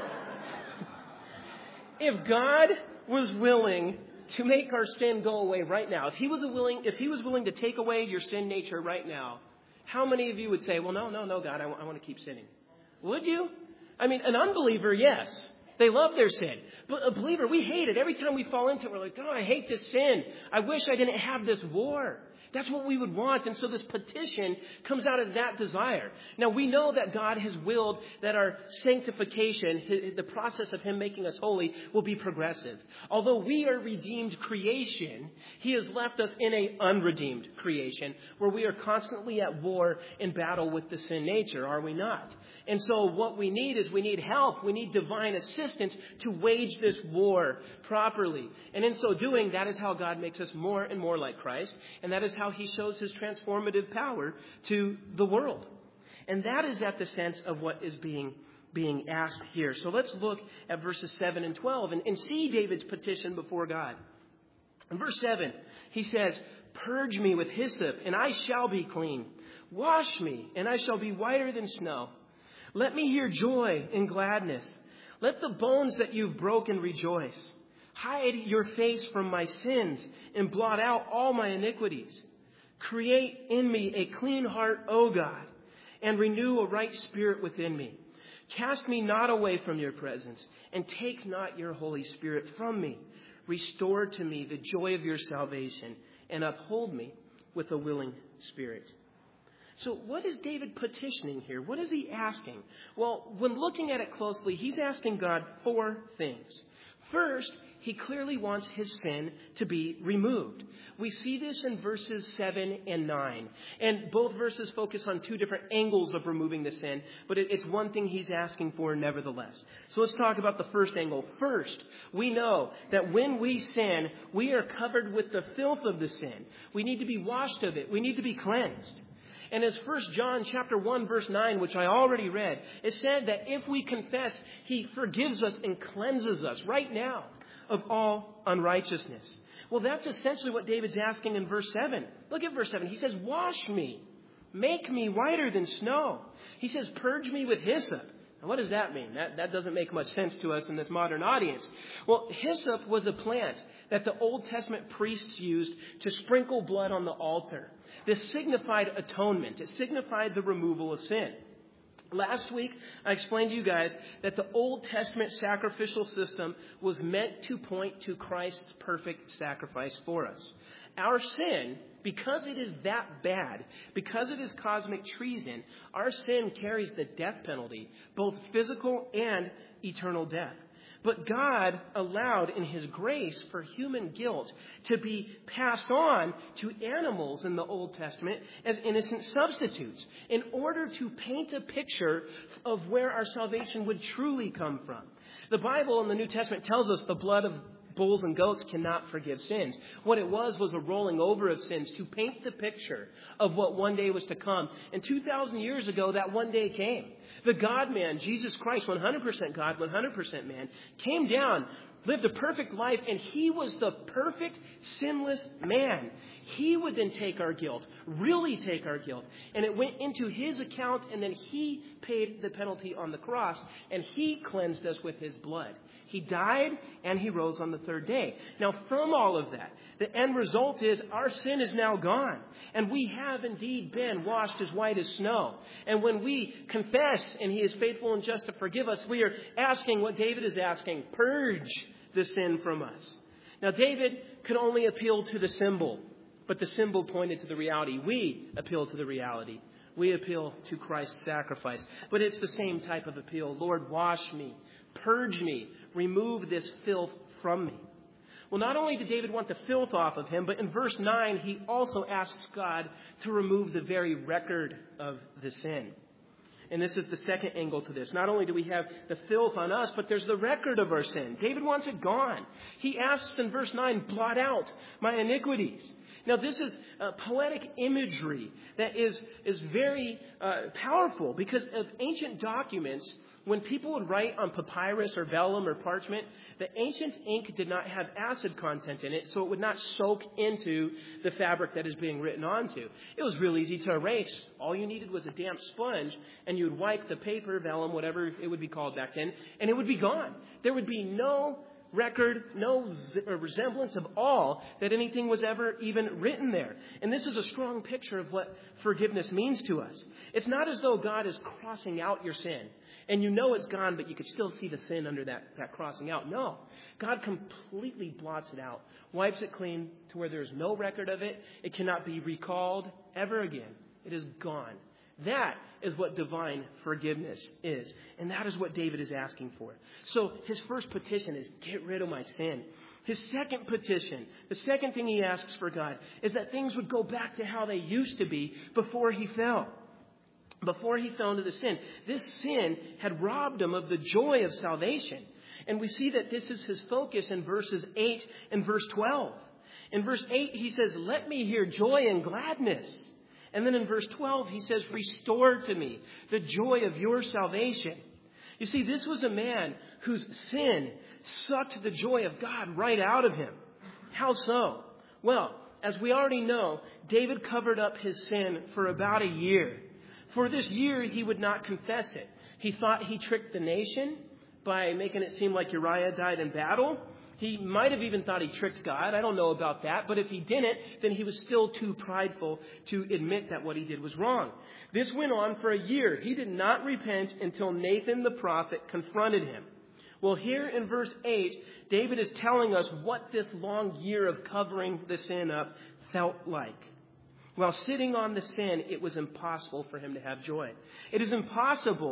if God was willing to make our sin go away right now, if he was willing, if he was willing to take away your sin nature right now, how many of you would say, well, no, no, no, God, I, w- I want to keep sinning? Would you? I mean, an unbeliever, yes. They love their sin. But a believer, we hate it. Every time we fall into it, we're like, oh, I hate this sin. I wish I didn't have this war. That's what we would want. And so this petition comes out of that desire. Now, we know that God has willed that our sanctification, the process of him making us holy, will be progressive. Although we are redeemed creation, he has left us in an unredeemed creation where we are constantly at war in battle with the sin nature, are we not? And so what we need is we need help. We need divine assistance to wage this war properly. And in so doing, that is how God makes us more and more like Christ. And that is how he shows his transformative power to the world. And that is at the sense of what is being, being asked here. So let's look at verses seven and twelve and, and see David's petition before God. In verse seven, he says, purge me with hyssop, and I shall be clean. Wash me, and I shall be whiter than snow. Let me hear joy and gladness. Let the bones that you've broken rejoice. Hide your face from my sins and blot out all my iniquities. Create in me a clean heart, O God, and renew a right spirit within me. Cast me not away from your presence, and take not your Holy Spirit from me. Restore to me the joy of your salvation, and uphold me with a willing spirit. So what is David petitioning here? What is he asking? Well, when looking at it closely, he's asking God four things. First, he clearly wants his sin to be removed. We see this in verses seven and nine. And both verses focus on two different angles of removing the sin, but it's one thing he's asking for nevertheless. So let's talk about the first angle. First, we know that when we sin, we are covered with the filth of the sin. We need to be washed of it. We need to be cleansed. And as First John chapter one, verse nine, which I already read, it said that if we confess, he forgives us and cleanses us right now of all unrighteousness. Well, that's essentially what David's asking in verse seven. Look at verse seven. He says, wash me, make me whiter than snow. He says, purge me with hyssop. Now, what does that mean? That, that doesn't make much sense to us in this modern audience. Well, hyssop was a plant that the Old Testament priests used to sprinkle blood on the altar. This signified atonement. It signified the removal of sin. Last week, I explained to you guys that the Old Testament sacrificial system was meant to point to Christ's perfect sacrifice for us. Our sin, because it is that bad, because it is cosmic treason, our sin carries the death penalty, both physical and eternal death. But God allowed in his grace for human guilt to be passed on to animals in the Old Testament as innocent substitutes in order to paint a picture of where our salvation would truly come from. The Bible in the New Testament tells us the blood of bulls and goats cannot forgive sins. What it was was a rolling over of sins to paint the picture of what one day was to come. And two thousand years ago, that one day came. The God-man, Jesus Christ, one hundred percent God, one hundred percent man, came down, lived a perfect life, and he was the perfect, sinless man. He would then take our guilt, really take our guilt, and it went into his account, and then he paid the penalty on the cross, and he cleansed us with his blood. He died, and he rose on the third day. Now, from all of that, the end result is our sin is now gone, and we have indeed been washed as white as snow. And when we confess, and he is faithful and just to forgive us, we are asking what David is asking, purge the sin from us. Now, David could only appeal to the symbol, but the symbol pointed to the reality. We appeal to the reality. We appeal to Christ's sacrifice. But it's the same type of appeal. Lord, wash me, purge me, remove this filth from me. Well, not only did David want the filth off of him, but in verse nine, he also asks God to remove the very record of the sin. And this is the second angle to this. Not only do we have the filth on us, but there's the record of our sin. David wants it gone. He asks in verse nine, blot out my iniquities. Now, this is uh, poetic imagery that is, is very uh, powerful because of ancient documents. When people would write on papyrus or vellum or parchment, the ancient ink did not have acid content in it, so it would not soak into the fabric that is being written onto. It was real easy to erase. All you needed was a damp sponge, and you would wipe the paper, vellum, whatever it would be called back then, and it would be gone. There would be no record, no resemblance of all that anything was ever even written there. And this is a strong picture of what forgiveness means to us. It's not as though God is crossing out your sin. And you know it's gone, but you could still see the sin under that, that crossing out. No. God completely blots it out, wipes it clean to where there's no record of it. It cannot be recalled ever again. It is gone. That is what divine forgiveness is. And that is what David is asking for. So his first petition is, get rid of my sin. His second petition, the second thing he asks for God, is that things would go back to how they used to be before he fell. Before he fell into the sin. This sin had robbed him of the joy of salvation. And we see that this is his focus in verses eight and verse twelve. In verse eight, he says, let me hear joy and gladness. And then in verse twelve, he says, restore to me the joy of your salvation. You see, this was a man whose sin sucked the joy of God right out of him. How so? Well, as we already know, David covered up his sin for about a year. For this year, he would not confess it. He thought he tricked the nation by making it seem like Uriah died in battle. He might have even thought he tricked God. I don't know about that. But if he didn't, then he was still too prideful to admit that what he did was wrong. This went on for a year. He did not repent until Nathan the prophet confronted him. Well, here in verse eight, David is telling us what this long year of covering the sin up felt like. While sitting on the sin, it was impossible for him to have joy. It is impossible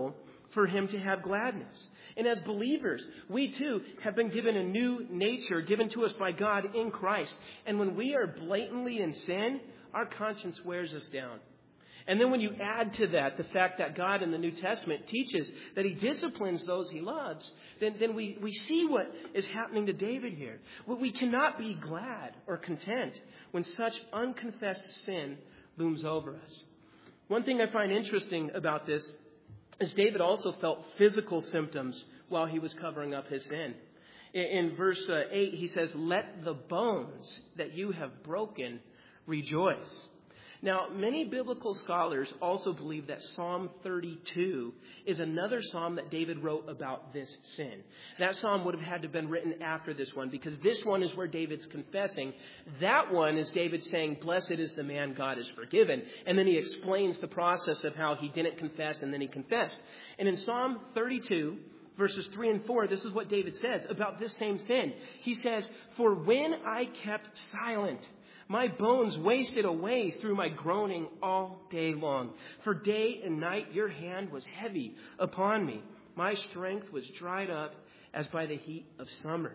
for him to have gladness. And as believers, we too have been given a new nature given to us by God in Christ. And when we are blatantly in sin, our conscience wears us down. And then when you add to that the fact that God in the New Testament teaches that he disciplines those he loves, then, then we, we see what is happening to David here. We cannot be glad or content when such unconfessed sin looms over us. One thing I find interesting about this is David also felt physical symptoms while he was covering up his sin. In, in verse uh, eight, he says, "Let the bones that you have broken rejoice." Now, many biblical scholars also believe that Psalm thirty-two is another psalm that David wrote about this sin. That psalm would have had to have been written after this one, because this one is where David's confessing. That one is David saying, "Blessed is the man God has forgiven." And then he explains the process of how he didn't confess and then he confessed. And in Psalm thirty-two, verses three and four, this is what David says about this same sin. He says, "For when I kept silent, my bones wasted away through my groaning all day long. For day and night your hand was heavy upon me. My strength was dried up as by the heat of summer."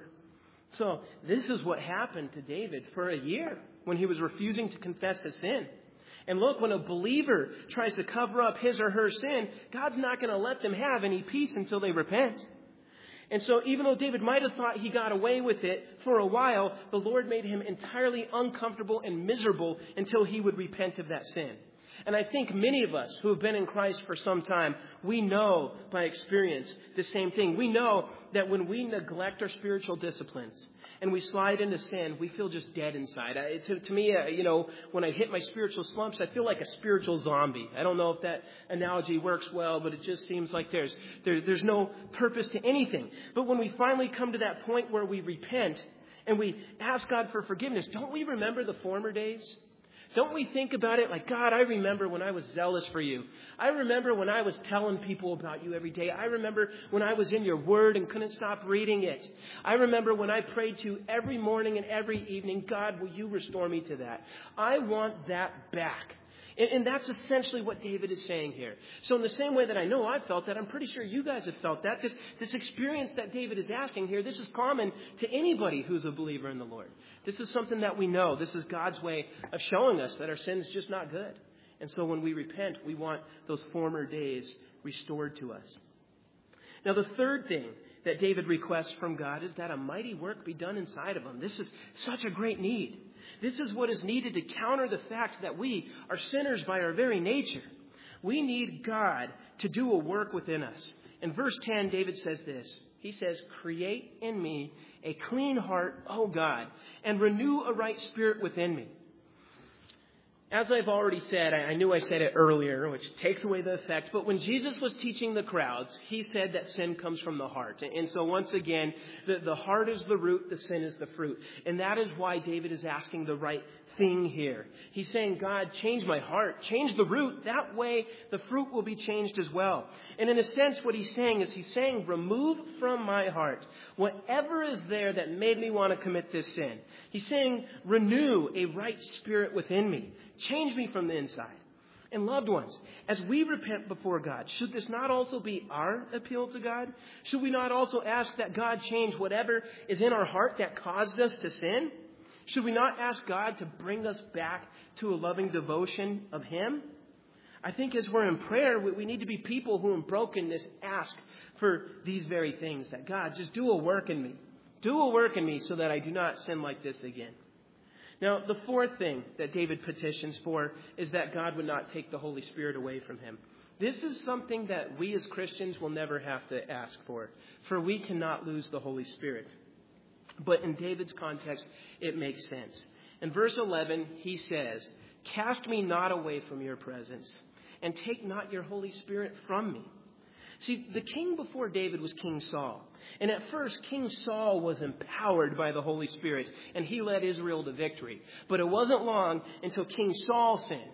So this is what happened to David for a year when he was refusing to confess his sin. And look, when a believer tries to cover up his or her sin, God's not going to let them have any peace until they repent. And so even though David might have thought he got away with it for a while, the Lord made him entirely uncomfortable and miserable until he would repent of that sin. And I think many of us who have been in Christ for some time, we know by experience the same thing. We know that when we neglect our spiritual disciplines and we slide into sin, we feel just dead inside. I, to, to me, uh, you know, when I hit my spiritual slumps, I feel like a spiritual zombie. I don't know if that analogy works well, but it just seems like there's there, there's no purpose to anything. But when we finally come to that point where we repent and we ask God for forgiveness, don't we remember the former days? Don't we think about it like, "God, I remember when I was zealous for you. I remember when I was telling people about you every day. I remember when I was in your word and couldn't stop reading it. I remember when I prayed to you every morning and every evening. God, will you restore me to that? I want that back." And, and that's essentially what David is saying here. So in the same way that I know I've felt that, I'm pretty sure you guys have felt that. This, this experience that David is asking here, this is common to anybody who's a believer in the Lord. This is something that we know. This is God's way of showing us that our sin is just not good. And so when we repent, we want those former days restored to us. Now, the third thing that David requests from God is that a mighty work be done inside of him. This is such a great need. This is what is needed to counter the fact that we are sinners by our very nature. We need God to do a work within us. In verse ten, David says this. He says, "Create in me a clean heart, O God, and renew a right spirit within me." As I've already said, I knew I said it earlier, which takes away the effect, but when Jesus was teaching the crowds, he said that sin comes from the heart. And so once again, the, the heart is the root, the sin is the fruit. And that is why David is asking the right thing here. He's saying, "God, change my heart, change the root. That way the fruit will be changed as well." And in a sense, what he's saying is he's saying, remove from my heart whatever is there that made me want to commit this sin. He's saying, renew a right spirit within me. Change me from the inside. And loved ones, as we repent before God, should this not also be our appeal to God? Should we not also ask that God change whatever is in our heart that caused us to sin? Should we not ask God to bring us back to a loving devotion of him? I think as we're in prayer, we need to be people who in brokenness ask for these very things. That God, just do a work in me. Do a work in me so that I do not sin like this again. Now, the fourth thing that David petitions for is that God would not take the Holy Spirit away from him. This is something that we as Christians will never have to ask for, for we cannot lose the Holy Spirit. But in David's context, it makes sense. In verse eleven, he says, "Cast me not away from your presence, and take not your Holy Spirit from me." See, the king before David was King Saul. And at first, King Saul was empowered by the Holy Spirit, and he led Israel to victory. But it wasn't long until King Saul sinned.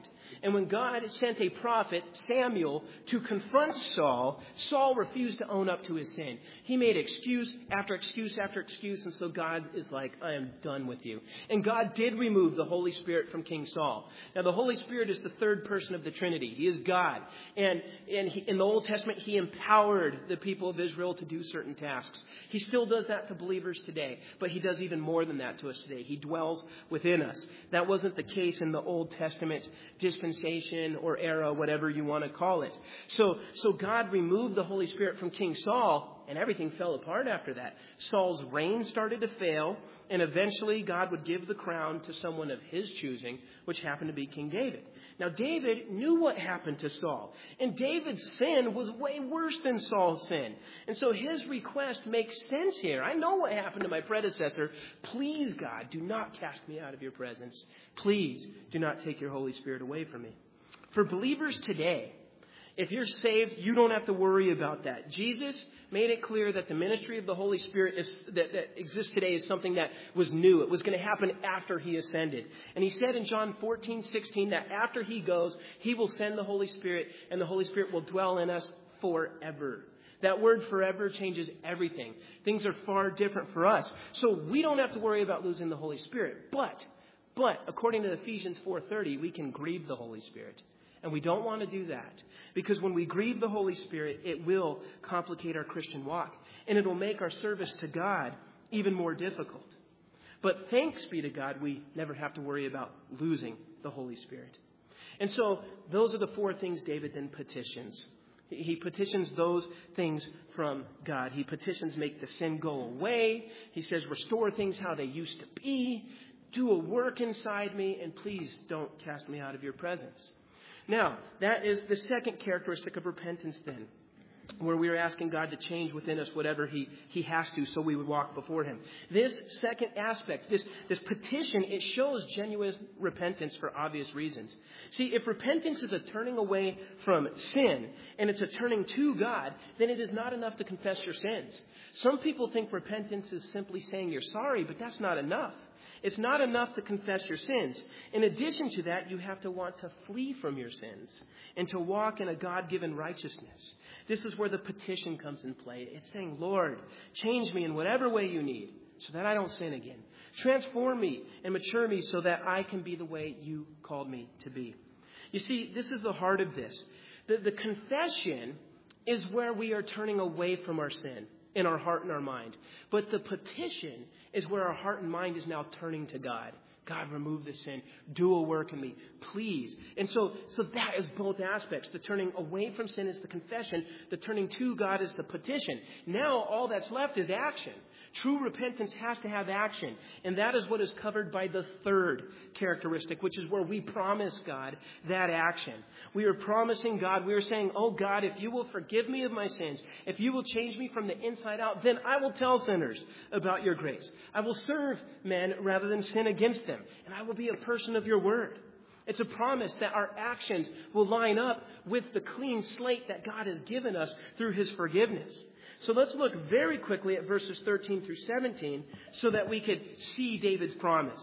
And when God sent a prophet, Samuel, to confront Saul, Saul refused to own up to his sin. He made excuse after excuse after excuse. And so God is like, I am done with you. And God did remove the Holy Spirit from King Saul. Now, the Holy Spirit is the third person of the Trinity. He is God. And, and he, in the Old Testament, he empowered the people of Israel to do certain tasks. He still does that to believers today. But he does even more than that to us today. He dwells within us. That wasn't the case in the Old Testament dispensation or era, whatever you want to call it. So, so God removed the Holy Spirit from King Saul, and everything fell apart after that. Saul's reign started to fail, and eventually God would give the crown to someone of his choosing, which happened to be King David. Now, David knew what happened to Saul, and David's sin was way worse than Saul's sin. And so his request makes sense here. I know what happened to my predecessor. Please, God, do not cast me out of your presence. Please do not take your Holy Spirit away from me. For believers today, if you're saved, you don't have to worry about that. Jesus made it clear that the ministry of the Holy Spirit is, that, that exists today is something that was new. It was going to happen after he ascended. And he said in John fourteen sixteen that after he goes, he will send the Holy Spirit, and the Holy Spirit will dwell in us forever. That word forever changes everything. Things are far different for us. So we don't have to worry about losing the Holy Spirit. But, but according to Ephesians four thirty, we can grieve the Holy Spirit. And we don't want to do that, because when we grieve the Holy Spirit, it will complicate our Christian walk, and it will make our service to God even more difficult. But thanks be to God, we never have to worry about losing the Holy Spirit. And so those are the four things David then petitions. He petitions those things from God. He petitions make the sin go away. He says restore things how they used to be. Do a work inside me, and please don't cast me out of your presence. Now, that is the second characteristic of repentance then, where we are asking God to change within us whatever he, he has to so we would walk before him. This second aspect, this, this petition, it shows genuine repentance for obvious reasons. See, if repentance is a turning away from sin and it's a turning to God, then it is not enough to confess your sins. Some people think repentance is simply saying you're sorry, but that's not enough. It's not enough to confess your sins. In addition to that, you have to want to flee from your sins and to walk in a God-given righteousness. This is where the petition comes in play. It's saying, Lord, change me in whatever way you need so that I don't sin again. Transform me and mature me so that I can be the way you called me to be. You see, this is the heart of this. The, the confession is where we are turning away from our sin in our heart and our mind. But the petition is where our heart and mind is now turning to God. God, remove the sin. Do a work in me, please. And so, so that is both aspects. The turning away from sin is the confession. The turning to God is the petition. Now all that's left is action. True repentance has to have action. And that is what is covered by the third characteristic, which is where we promise God that action. We are promising God, we are saying, oh God, if you will forgive me of my sins, if you will change me from the inside out, then I will tell sinners about your grace. I will serve men rather than sin against them. And I will be a person of your word. It's a promise that our actions will line up with the clean slate that God has given us through his forgiveness. So let's look very quickly at verses thirteen through seventeen so that we could see David's promise.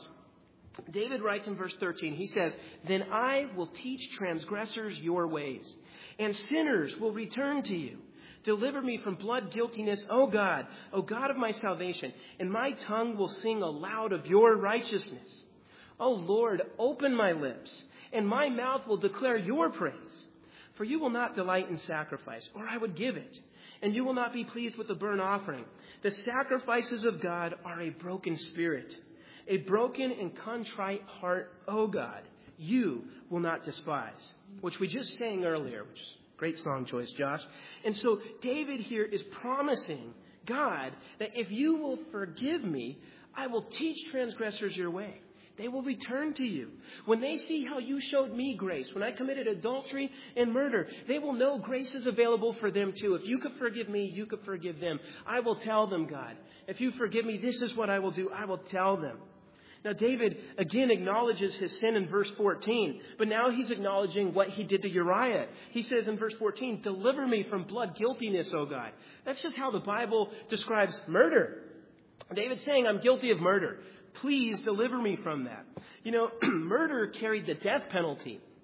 David writes in verse thirteen, he says, then I will teach transgressors your ways, and sinners will return to you. Deliver me from blood guiltiness, O God, O God of my salvation, and my tongue will sing aloud of your righteousness. O Lord, open my lips, and my mouth will declare your praise. For you will not delight in sacrifice, or I would give it. And you will not be pleased with the burnt offering. The sacrifices of God are a broken spirit, a broken and contrite heart, O God, you will not despise. Which we just sang earlier, which is a great song choice, Josh. And so David here is promising God that if you will forgive me, I will teach transgressors your way. They will return to you. When they see how you showed me grace, when I committed adultery and murder, they will know grace is available for them too. If you could forgive me, you could forgive them. I will tell them, God. If you forgive me, this is what I will do. I will tell them. Now, David again acknowledges his sin in verse fourteen, but now he's acknowledging what he did to Uriah. He says in verse fourteen, deliver me from blood guiltiness, O God. That's just how the Bible describes murder. David's saying, I'm guilty of murder. Please deliver me from that. You know, murder carried the death penalty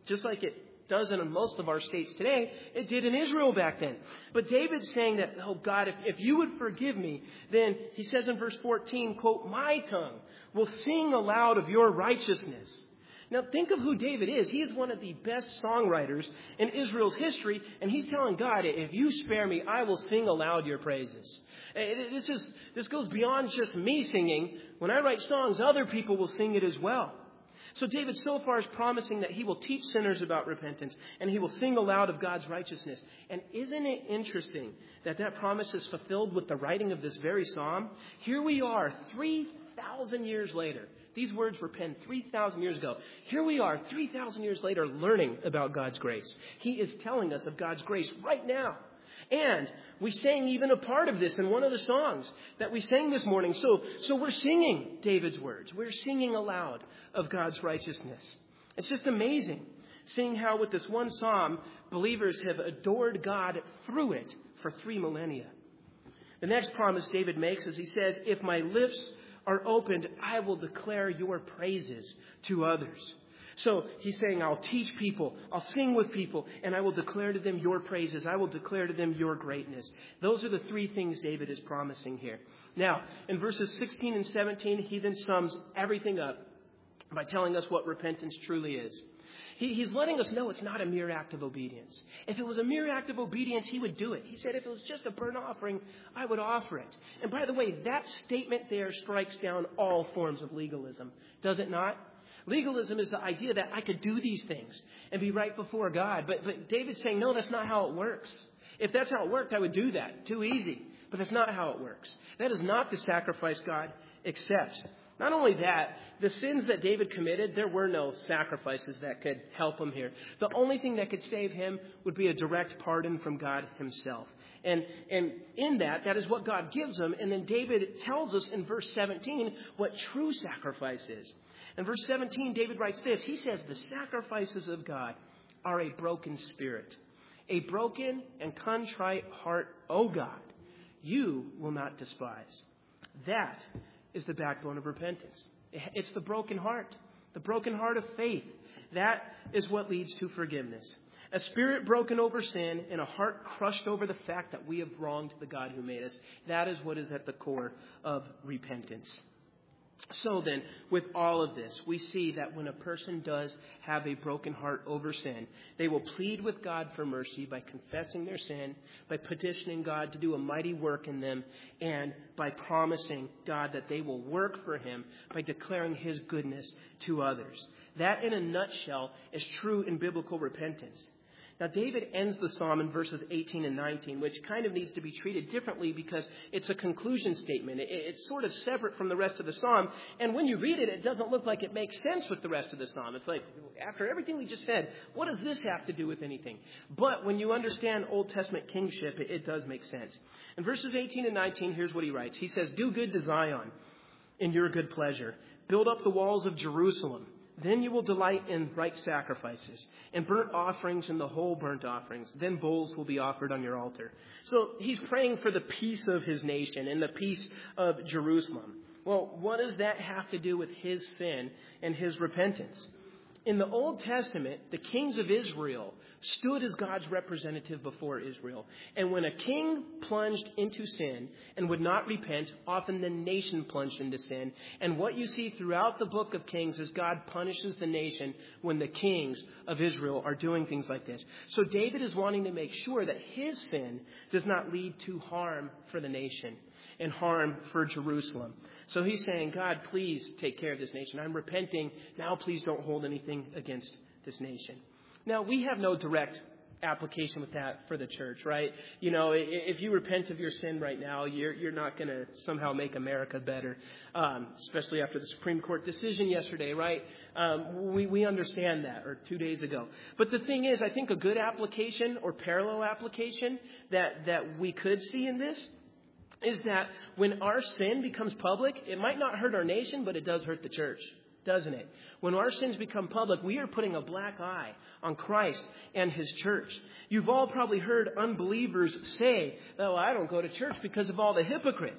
just like it does in most of our states today. It did in Israel back then. But David's saying that, oh God, if, if you would forgive me, then he says in verse fourteen, quote, my tongue will sing aloud of your righteousness. Now think of who David is. He is one of the best songwriters in Israel's history. And he's telling God, if you spare me, I will sing aloud your praises. This is, this goes beyond just me singing. When I write songs, other people will sing it as well. So David so far is promising that he will teach sinners about repentance and he will sing aloud of God's righteousness. And isn't it interesting that that promise is fulfilled with the writing of this very psalm? Here we are three thousand years later. These words were penned three thousand years ago. Here we are three thousand years later learning about God's grace. He is telling us of God's grace right now. And we sang even a part of this in one of the songs that we sang this morning. So, so we're singing David's words. We're singing aloud of God's righteousness. It's just amazing seeing how with this one psalm, believers have adored God through it for three millennia. The next promise David makes is he says, if my lips are opened, I will declare your praises to others. So he's saying, I'll teach people, I'll sing with people, and I will declare to them your praises. I will declare to them your greatness. Those are the three things David is promising here. Now, in verses sixteen and seventeen, he then sums everything up by telling us what repentance truly is. He, he's letting us know it's not a mere act of obedience. If it was a mere act of obedience, he would do it. He said, if it was just a burnt offering, I would offer it. And by the way, that statement there strikes down all forms of legalism, does it not? Legalism is the idea that I could do these things and be right before God. But, but David's saying, no, that's not how it works. If that's how it worked, I would do that. Too easy. But that's not how it works. That is not the sacrifice God accepts. Not only that, the sins that David committed, there were no sacrifices that could help him here. The only thing that could save him would be a direct pardon from God himself. And, and in that, that is what God gives him. And then David tells us in verse seventeen what true sacrifice is. In verse seventeen, David writes this. He says, the sacrifices of God are a broken spirit, a broken and contrite heart, O God, you will not despise. That is the backbone of repentance. It's the broken heart, the broken heart of faith. That is what leads to forgiveness. A spirit broken over sin and a heart crushed over the fact that we have wronged the God who made us. That is what is at the core of repentance. So then, with all of this, we see that when a person does have a broken heart over sin, they will plead with God for mercy by confessing their sin, by petitioning God to do a mighty work in them, and by promising God that they will work for him by declaring his goodness to others. That, in a nutshell, is true in biblical repentance. Now, David ends the psalm in verses eighteen and nineteen, which kind of needs to be treated differently because it's a conclusion statement. It's sort of separate from the rest of the psalm. And when you read it, it doesn't look like it makes sense with the rest of the psalm. It's like, after everything we just said, what does this have to do with anything? But when you understand Old Testament kingship, it does make sense. In verses eighteen and nineteen, here's what he writes. He says, do good to Zion in your good pleasure. Build up the walls of Jerusalem. Then you will delight in right sacrifices and burnt offerings and the whole burnt offerings. Then bulls will be offered on your altar. So he's praying for the peace of his nation and the peace of Jerusalem. Well, what does that have to do with his sin and his repentance? In the Old Testament, the kings of Israel stood as God's representative before Israel. And when a king plunged into sin and would not repent, often the nation plunged into sin. And what you see throughout the book of Kings is God punishes the nation when the kings of Israel are doing things like this. So David is wanting to make sure that his sin does not lead to harm for the nation and harm for Jerusalem. So he's saying, God, please take care of this nation. I'm repenting. Now please don't hold anything against this nation. Now, we have no direct application with that for the church, right? You know, if you repent of your sin right now, you're you're not going to somehow make America better, um, especially after the Supreme Court decision yesterday, right? Um, we, we understand that, or two days ago. But the thing is, I think a good application or parallel application that, that we could see in this is that when our sin becomes public, it might not hurt our nation, but it does hurt the church, doesn't it? When our sins become public, we are putting a black eye on Christ and his church. You've all probably heard unbelievers say, oh, I don't go to church because of all the hypocrites.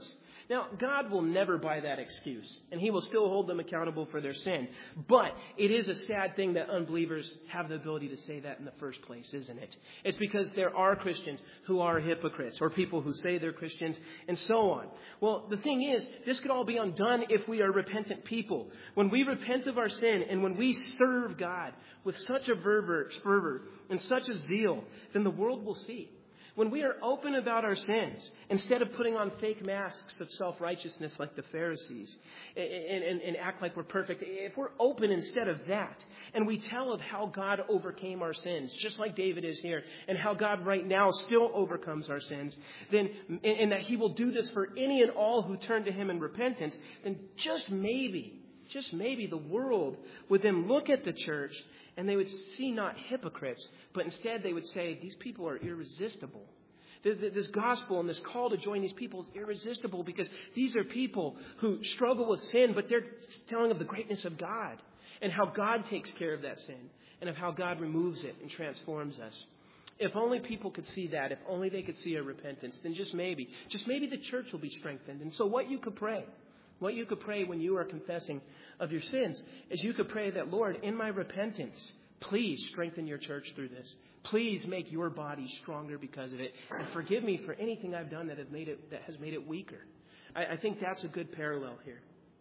Now, God will never buy that excuse, and he will still hold them accountable for their sin. But it is a sad thing that unbelievers have the ability to say that in the first place, isn't it? It's because there are Christians who are hypocrites, or people who say they're Christians, and so on. Well, the thing is, this could all be undone if we are repentant people. When we repent of our sin, and when we serve God with such a fervor, fervor and such a zeal, then the world will see. When we are open about our sins, instead of putting on fake masks of self-righteousness like the Pharisees and, and, and act like we're perfect, if we're open instead of that, and we tell of how God overcame our sins, just like David is here, and how God right now still overcomes our sins, then and that he will do this for any and all who turn to him in repentance, then just maybe, just maybe the world would then look at the church and they would see not hypocrites, but instead they would say, these people are irresistible. This gospel and this call to join these people is irresistible because these are people who struggle with sin, but they're telling of the greatness of God and how God takes care of that sin and of how God removes it and transforms us. If only people could see that, if only they could see a repentance, then just maybe, just maybe the church will be strengthened. And so what you could pray, what you could pray when you are confessing of your sins is you could pray that, Lord, in my repentance, please strengthen your church through this. Please make your body stronger because of it. And forgive me for anything I've done that have made it that has made it weaker. I, I think that's a good parallel here.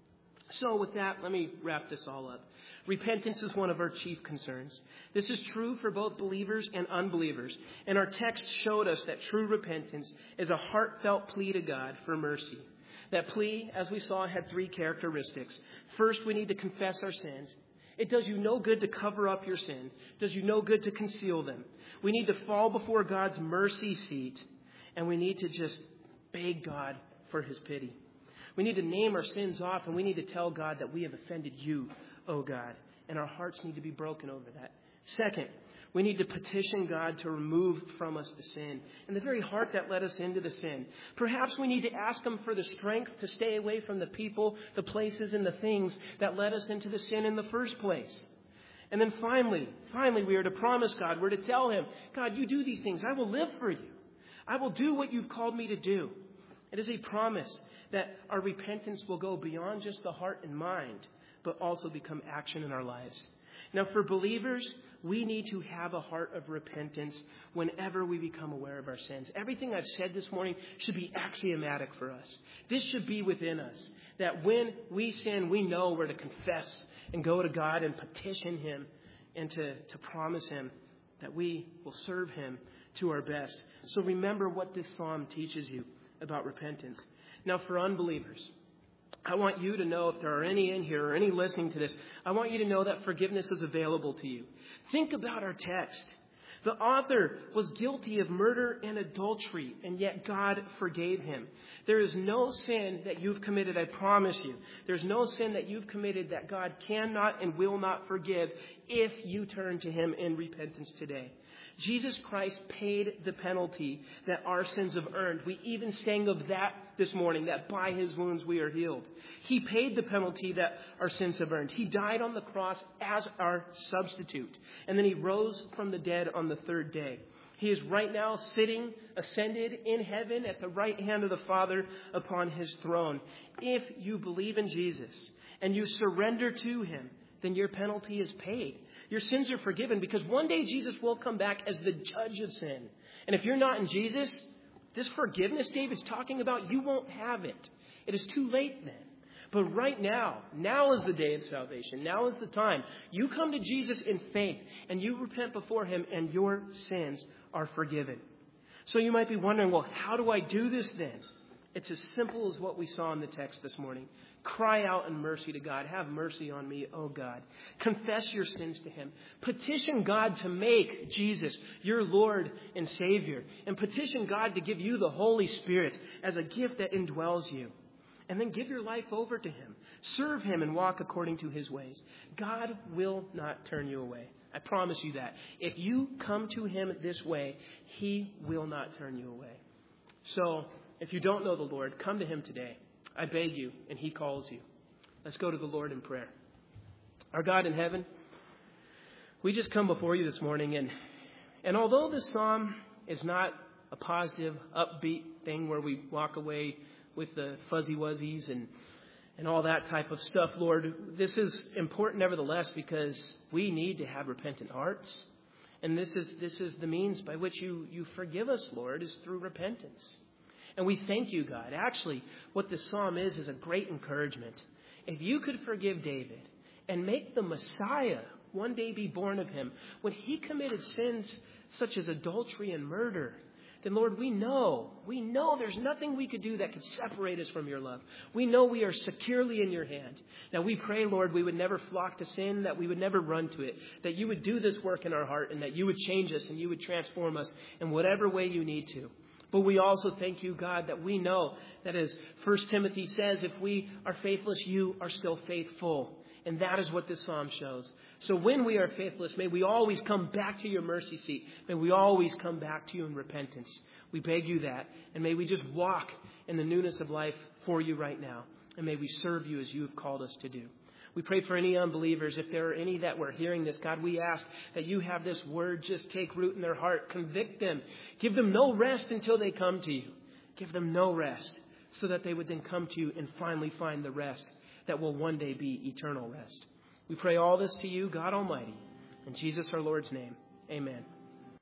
So with that, let me wrap this all up. Repentance is one of our chief concerns. This is true for both believers and unbelievers. And our text showed us that true repentance is a heartfelt plea to God for mercy. That plea, as we saw, had three characteristics. First, we need to confess our sins. It does you no good to cover up your sin. It does you no good to conceal them. We need to fall before God's mercy seat, and we need to just beg God for his pity. We need to name our sins off, and we need to tell God that we have offended you, oh God, and our hearts need to be broken over that. Second, we need to petition God to remove from us the sin and the very heart that led us into the sin. Perhaps we need to ask him for the strength to stay away from the people, the places, and the things that led us into the sin in the first place. And then finally, finally, we are to promise God, we're to tell him, God, you do these things. I will live for you. I will do what you've called me to do. It is a promise that our repentance will go beyond just the heart and mind, but also become action in our lives. Now, for believers, we need to have a heart of repentance whenever we become aware of our sins. Everything I've said this morning should be axiomatic for us. This should be within us, that when we sin, we know we're to confess and go to God and petition him and to, to promise him that we will serve him to our best. So remember what this psalm teaches you about repentance. Now, for unbelievers, I want you to know, if there are any in here or any listening to this, I want you to know that forgiveness is available to you. Think about our text. The author was guilty of murder and adultery, and yet God forgave him. There is no sin that you've committed, I promise you. There's no sin that you've committed that God cannot and will not forgive if you turn to him in repentance today. Jesus Christ paid the penalty that our sins have earned. We even sang of that this morning, that by his wounds we are healed. He paid the penalty that our sins have earned. He died on the cross as our substitute. And then he rose from the dead on the third day. He is right now sitting, ascended in heaven at the right hand of the Father upon his throne. If you believe in Jesus and you surrender to him, then your penalty is paid. Your sins are forgiven because one day Jesus will come back as the judge of sin. And if you're not in Jesus, this forgiveness David's talking about, you won't have it. It is too late then. But right now, now is the day of salvation. Now is the time. You come to Jesus in faith and you repent before him and your sins are forgiven. So you might be wondering, well, how do I do this then? It's as simple as what we saw in the text this morning. Cry out in mercy to God. Have mercy on me, O God. Confess your sins to him. Petition God to make Jesus your Lord and Savior. And petition God to give you the Holy Spirit as a gift that indwells you. And then give your life over to him. Serve him and walk according to his ways. God will not turn you away. I promise you that. If you come to him this way, he will not turn you away. So, if you don't know the Lord, come to him today. I beg you, and he calls you. Let's go to the Lord in prayer. Our God in heaven, we just come before you this morning, and and although this psalm is not a positive, upbeat thing where we walk away with the fuzzy wuzzies and, and all that type of stuff, Lord. This is important nevertheless because we need to have repentant hearts. And this is this is the means by which you, you forgive us, Lord, is through repentance. And we thank you, God. Actually, what this psalm is is a great encouragement. If you could forgive David and make the Messiah one day be born of him, when he committed sins such as adultery and murder, then Lord, we know, we know there's nothing we could do that could separate us from your love. We know we are securely in your hand. Now we pray, Lord, we would never flock to sin, that we would never run to it, that you would do this work in our heart and that you would change us and you would transform us in whatever way you need to. But we also thank you, God, that we know that as First Timothy says, if we are faithless, you are still faithful. And that is what this psalm shows. So when we are faithless, may we always come back to your mercy seat. May we always come back to you in repentance. We beg you that. And may we just walk in the newness of life for you right now. And may we serve you as you have called us to do. We pray for any unbelievers. If there are any that were hearing this, God, we ask that you have this word just take root in their heart. Convict them. Give them no rest until they come to you. Give them no rest so that they would then come to you and finally find the rest that will one day be eternal rest. We pray all this to you, God Almighty. In Jesus our Lord's name, amen.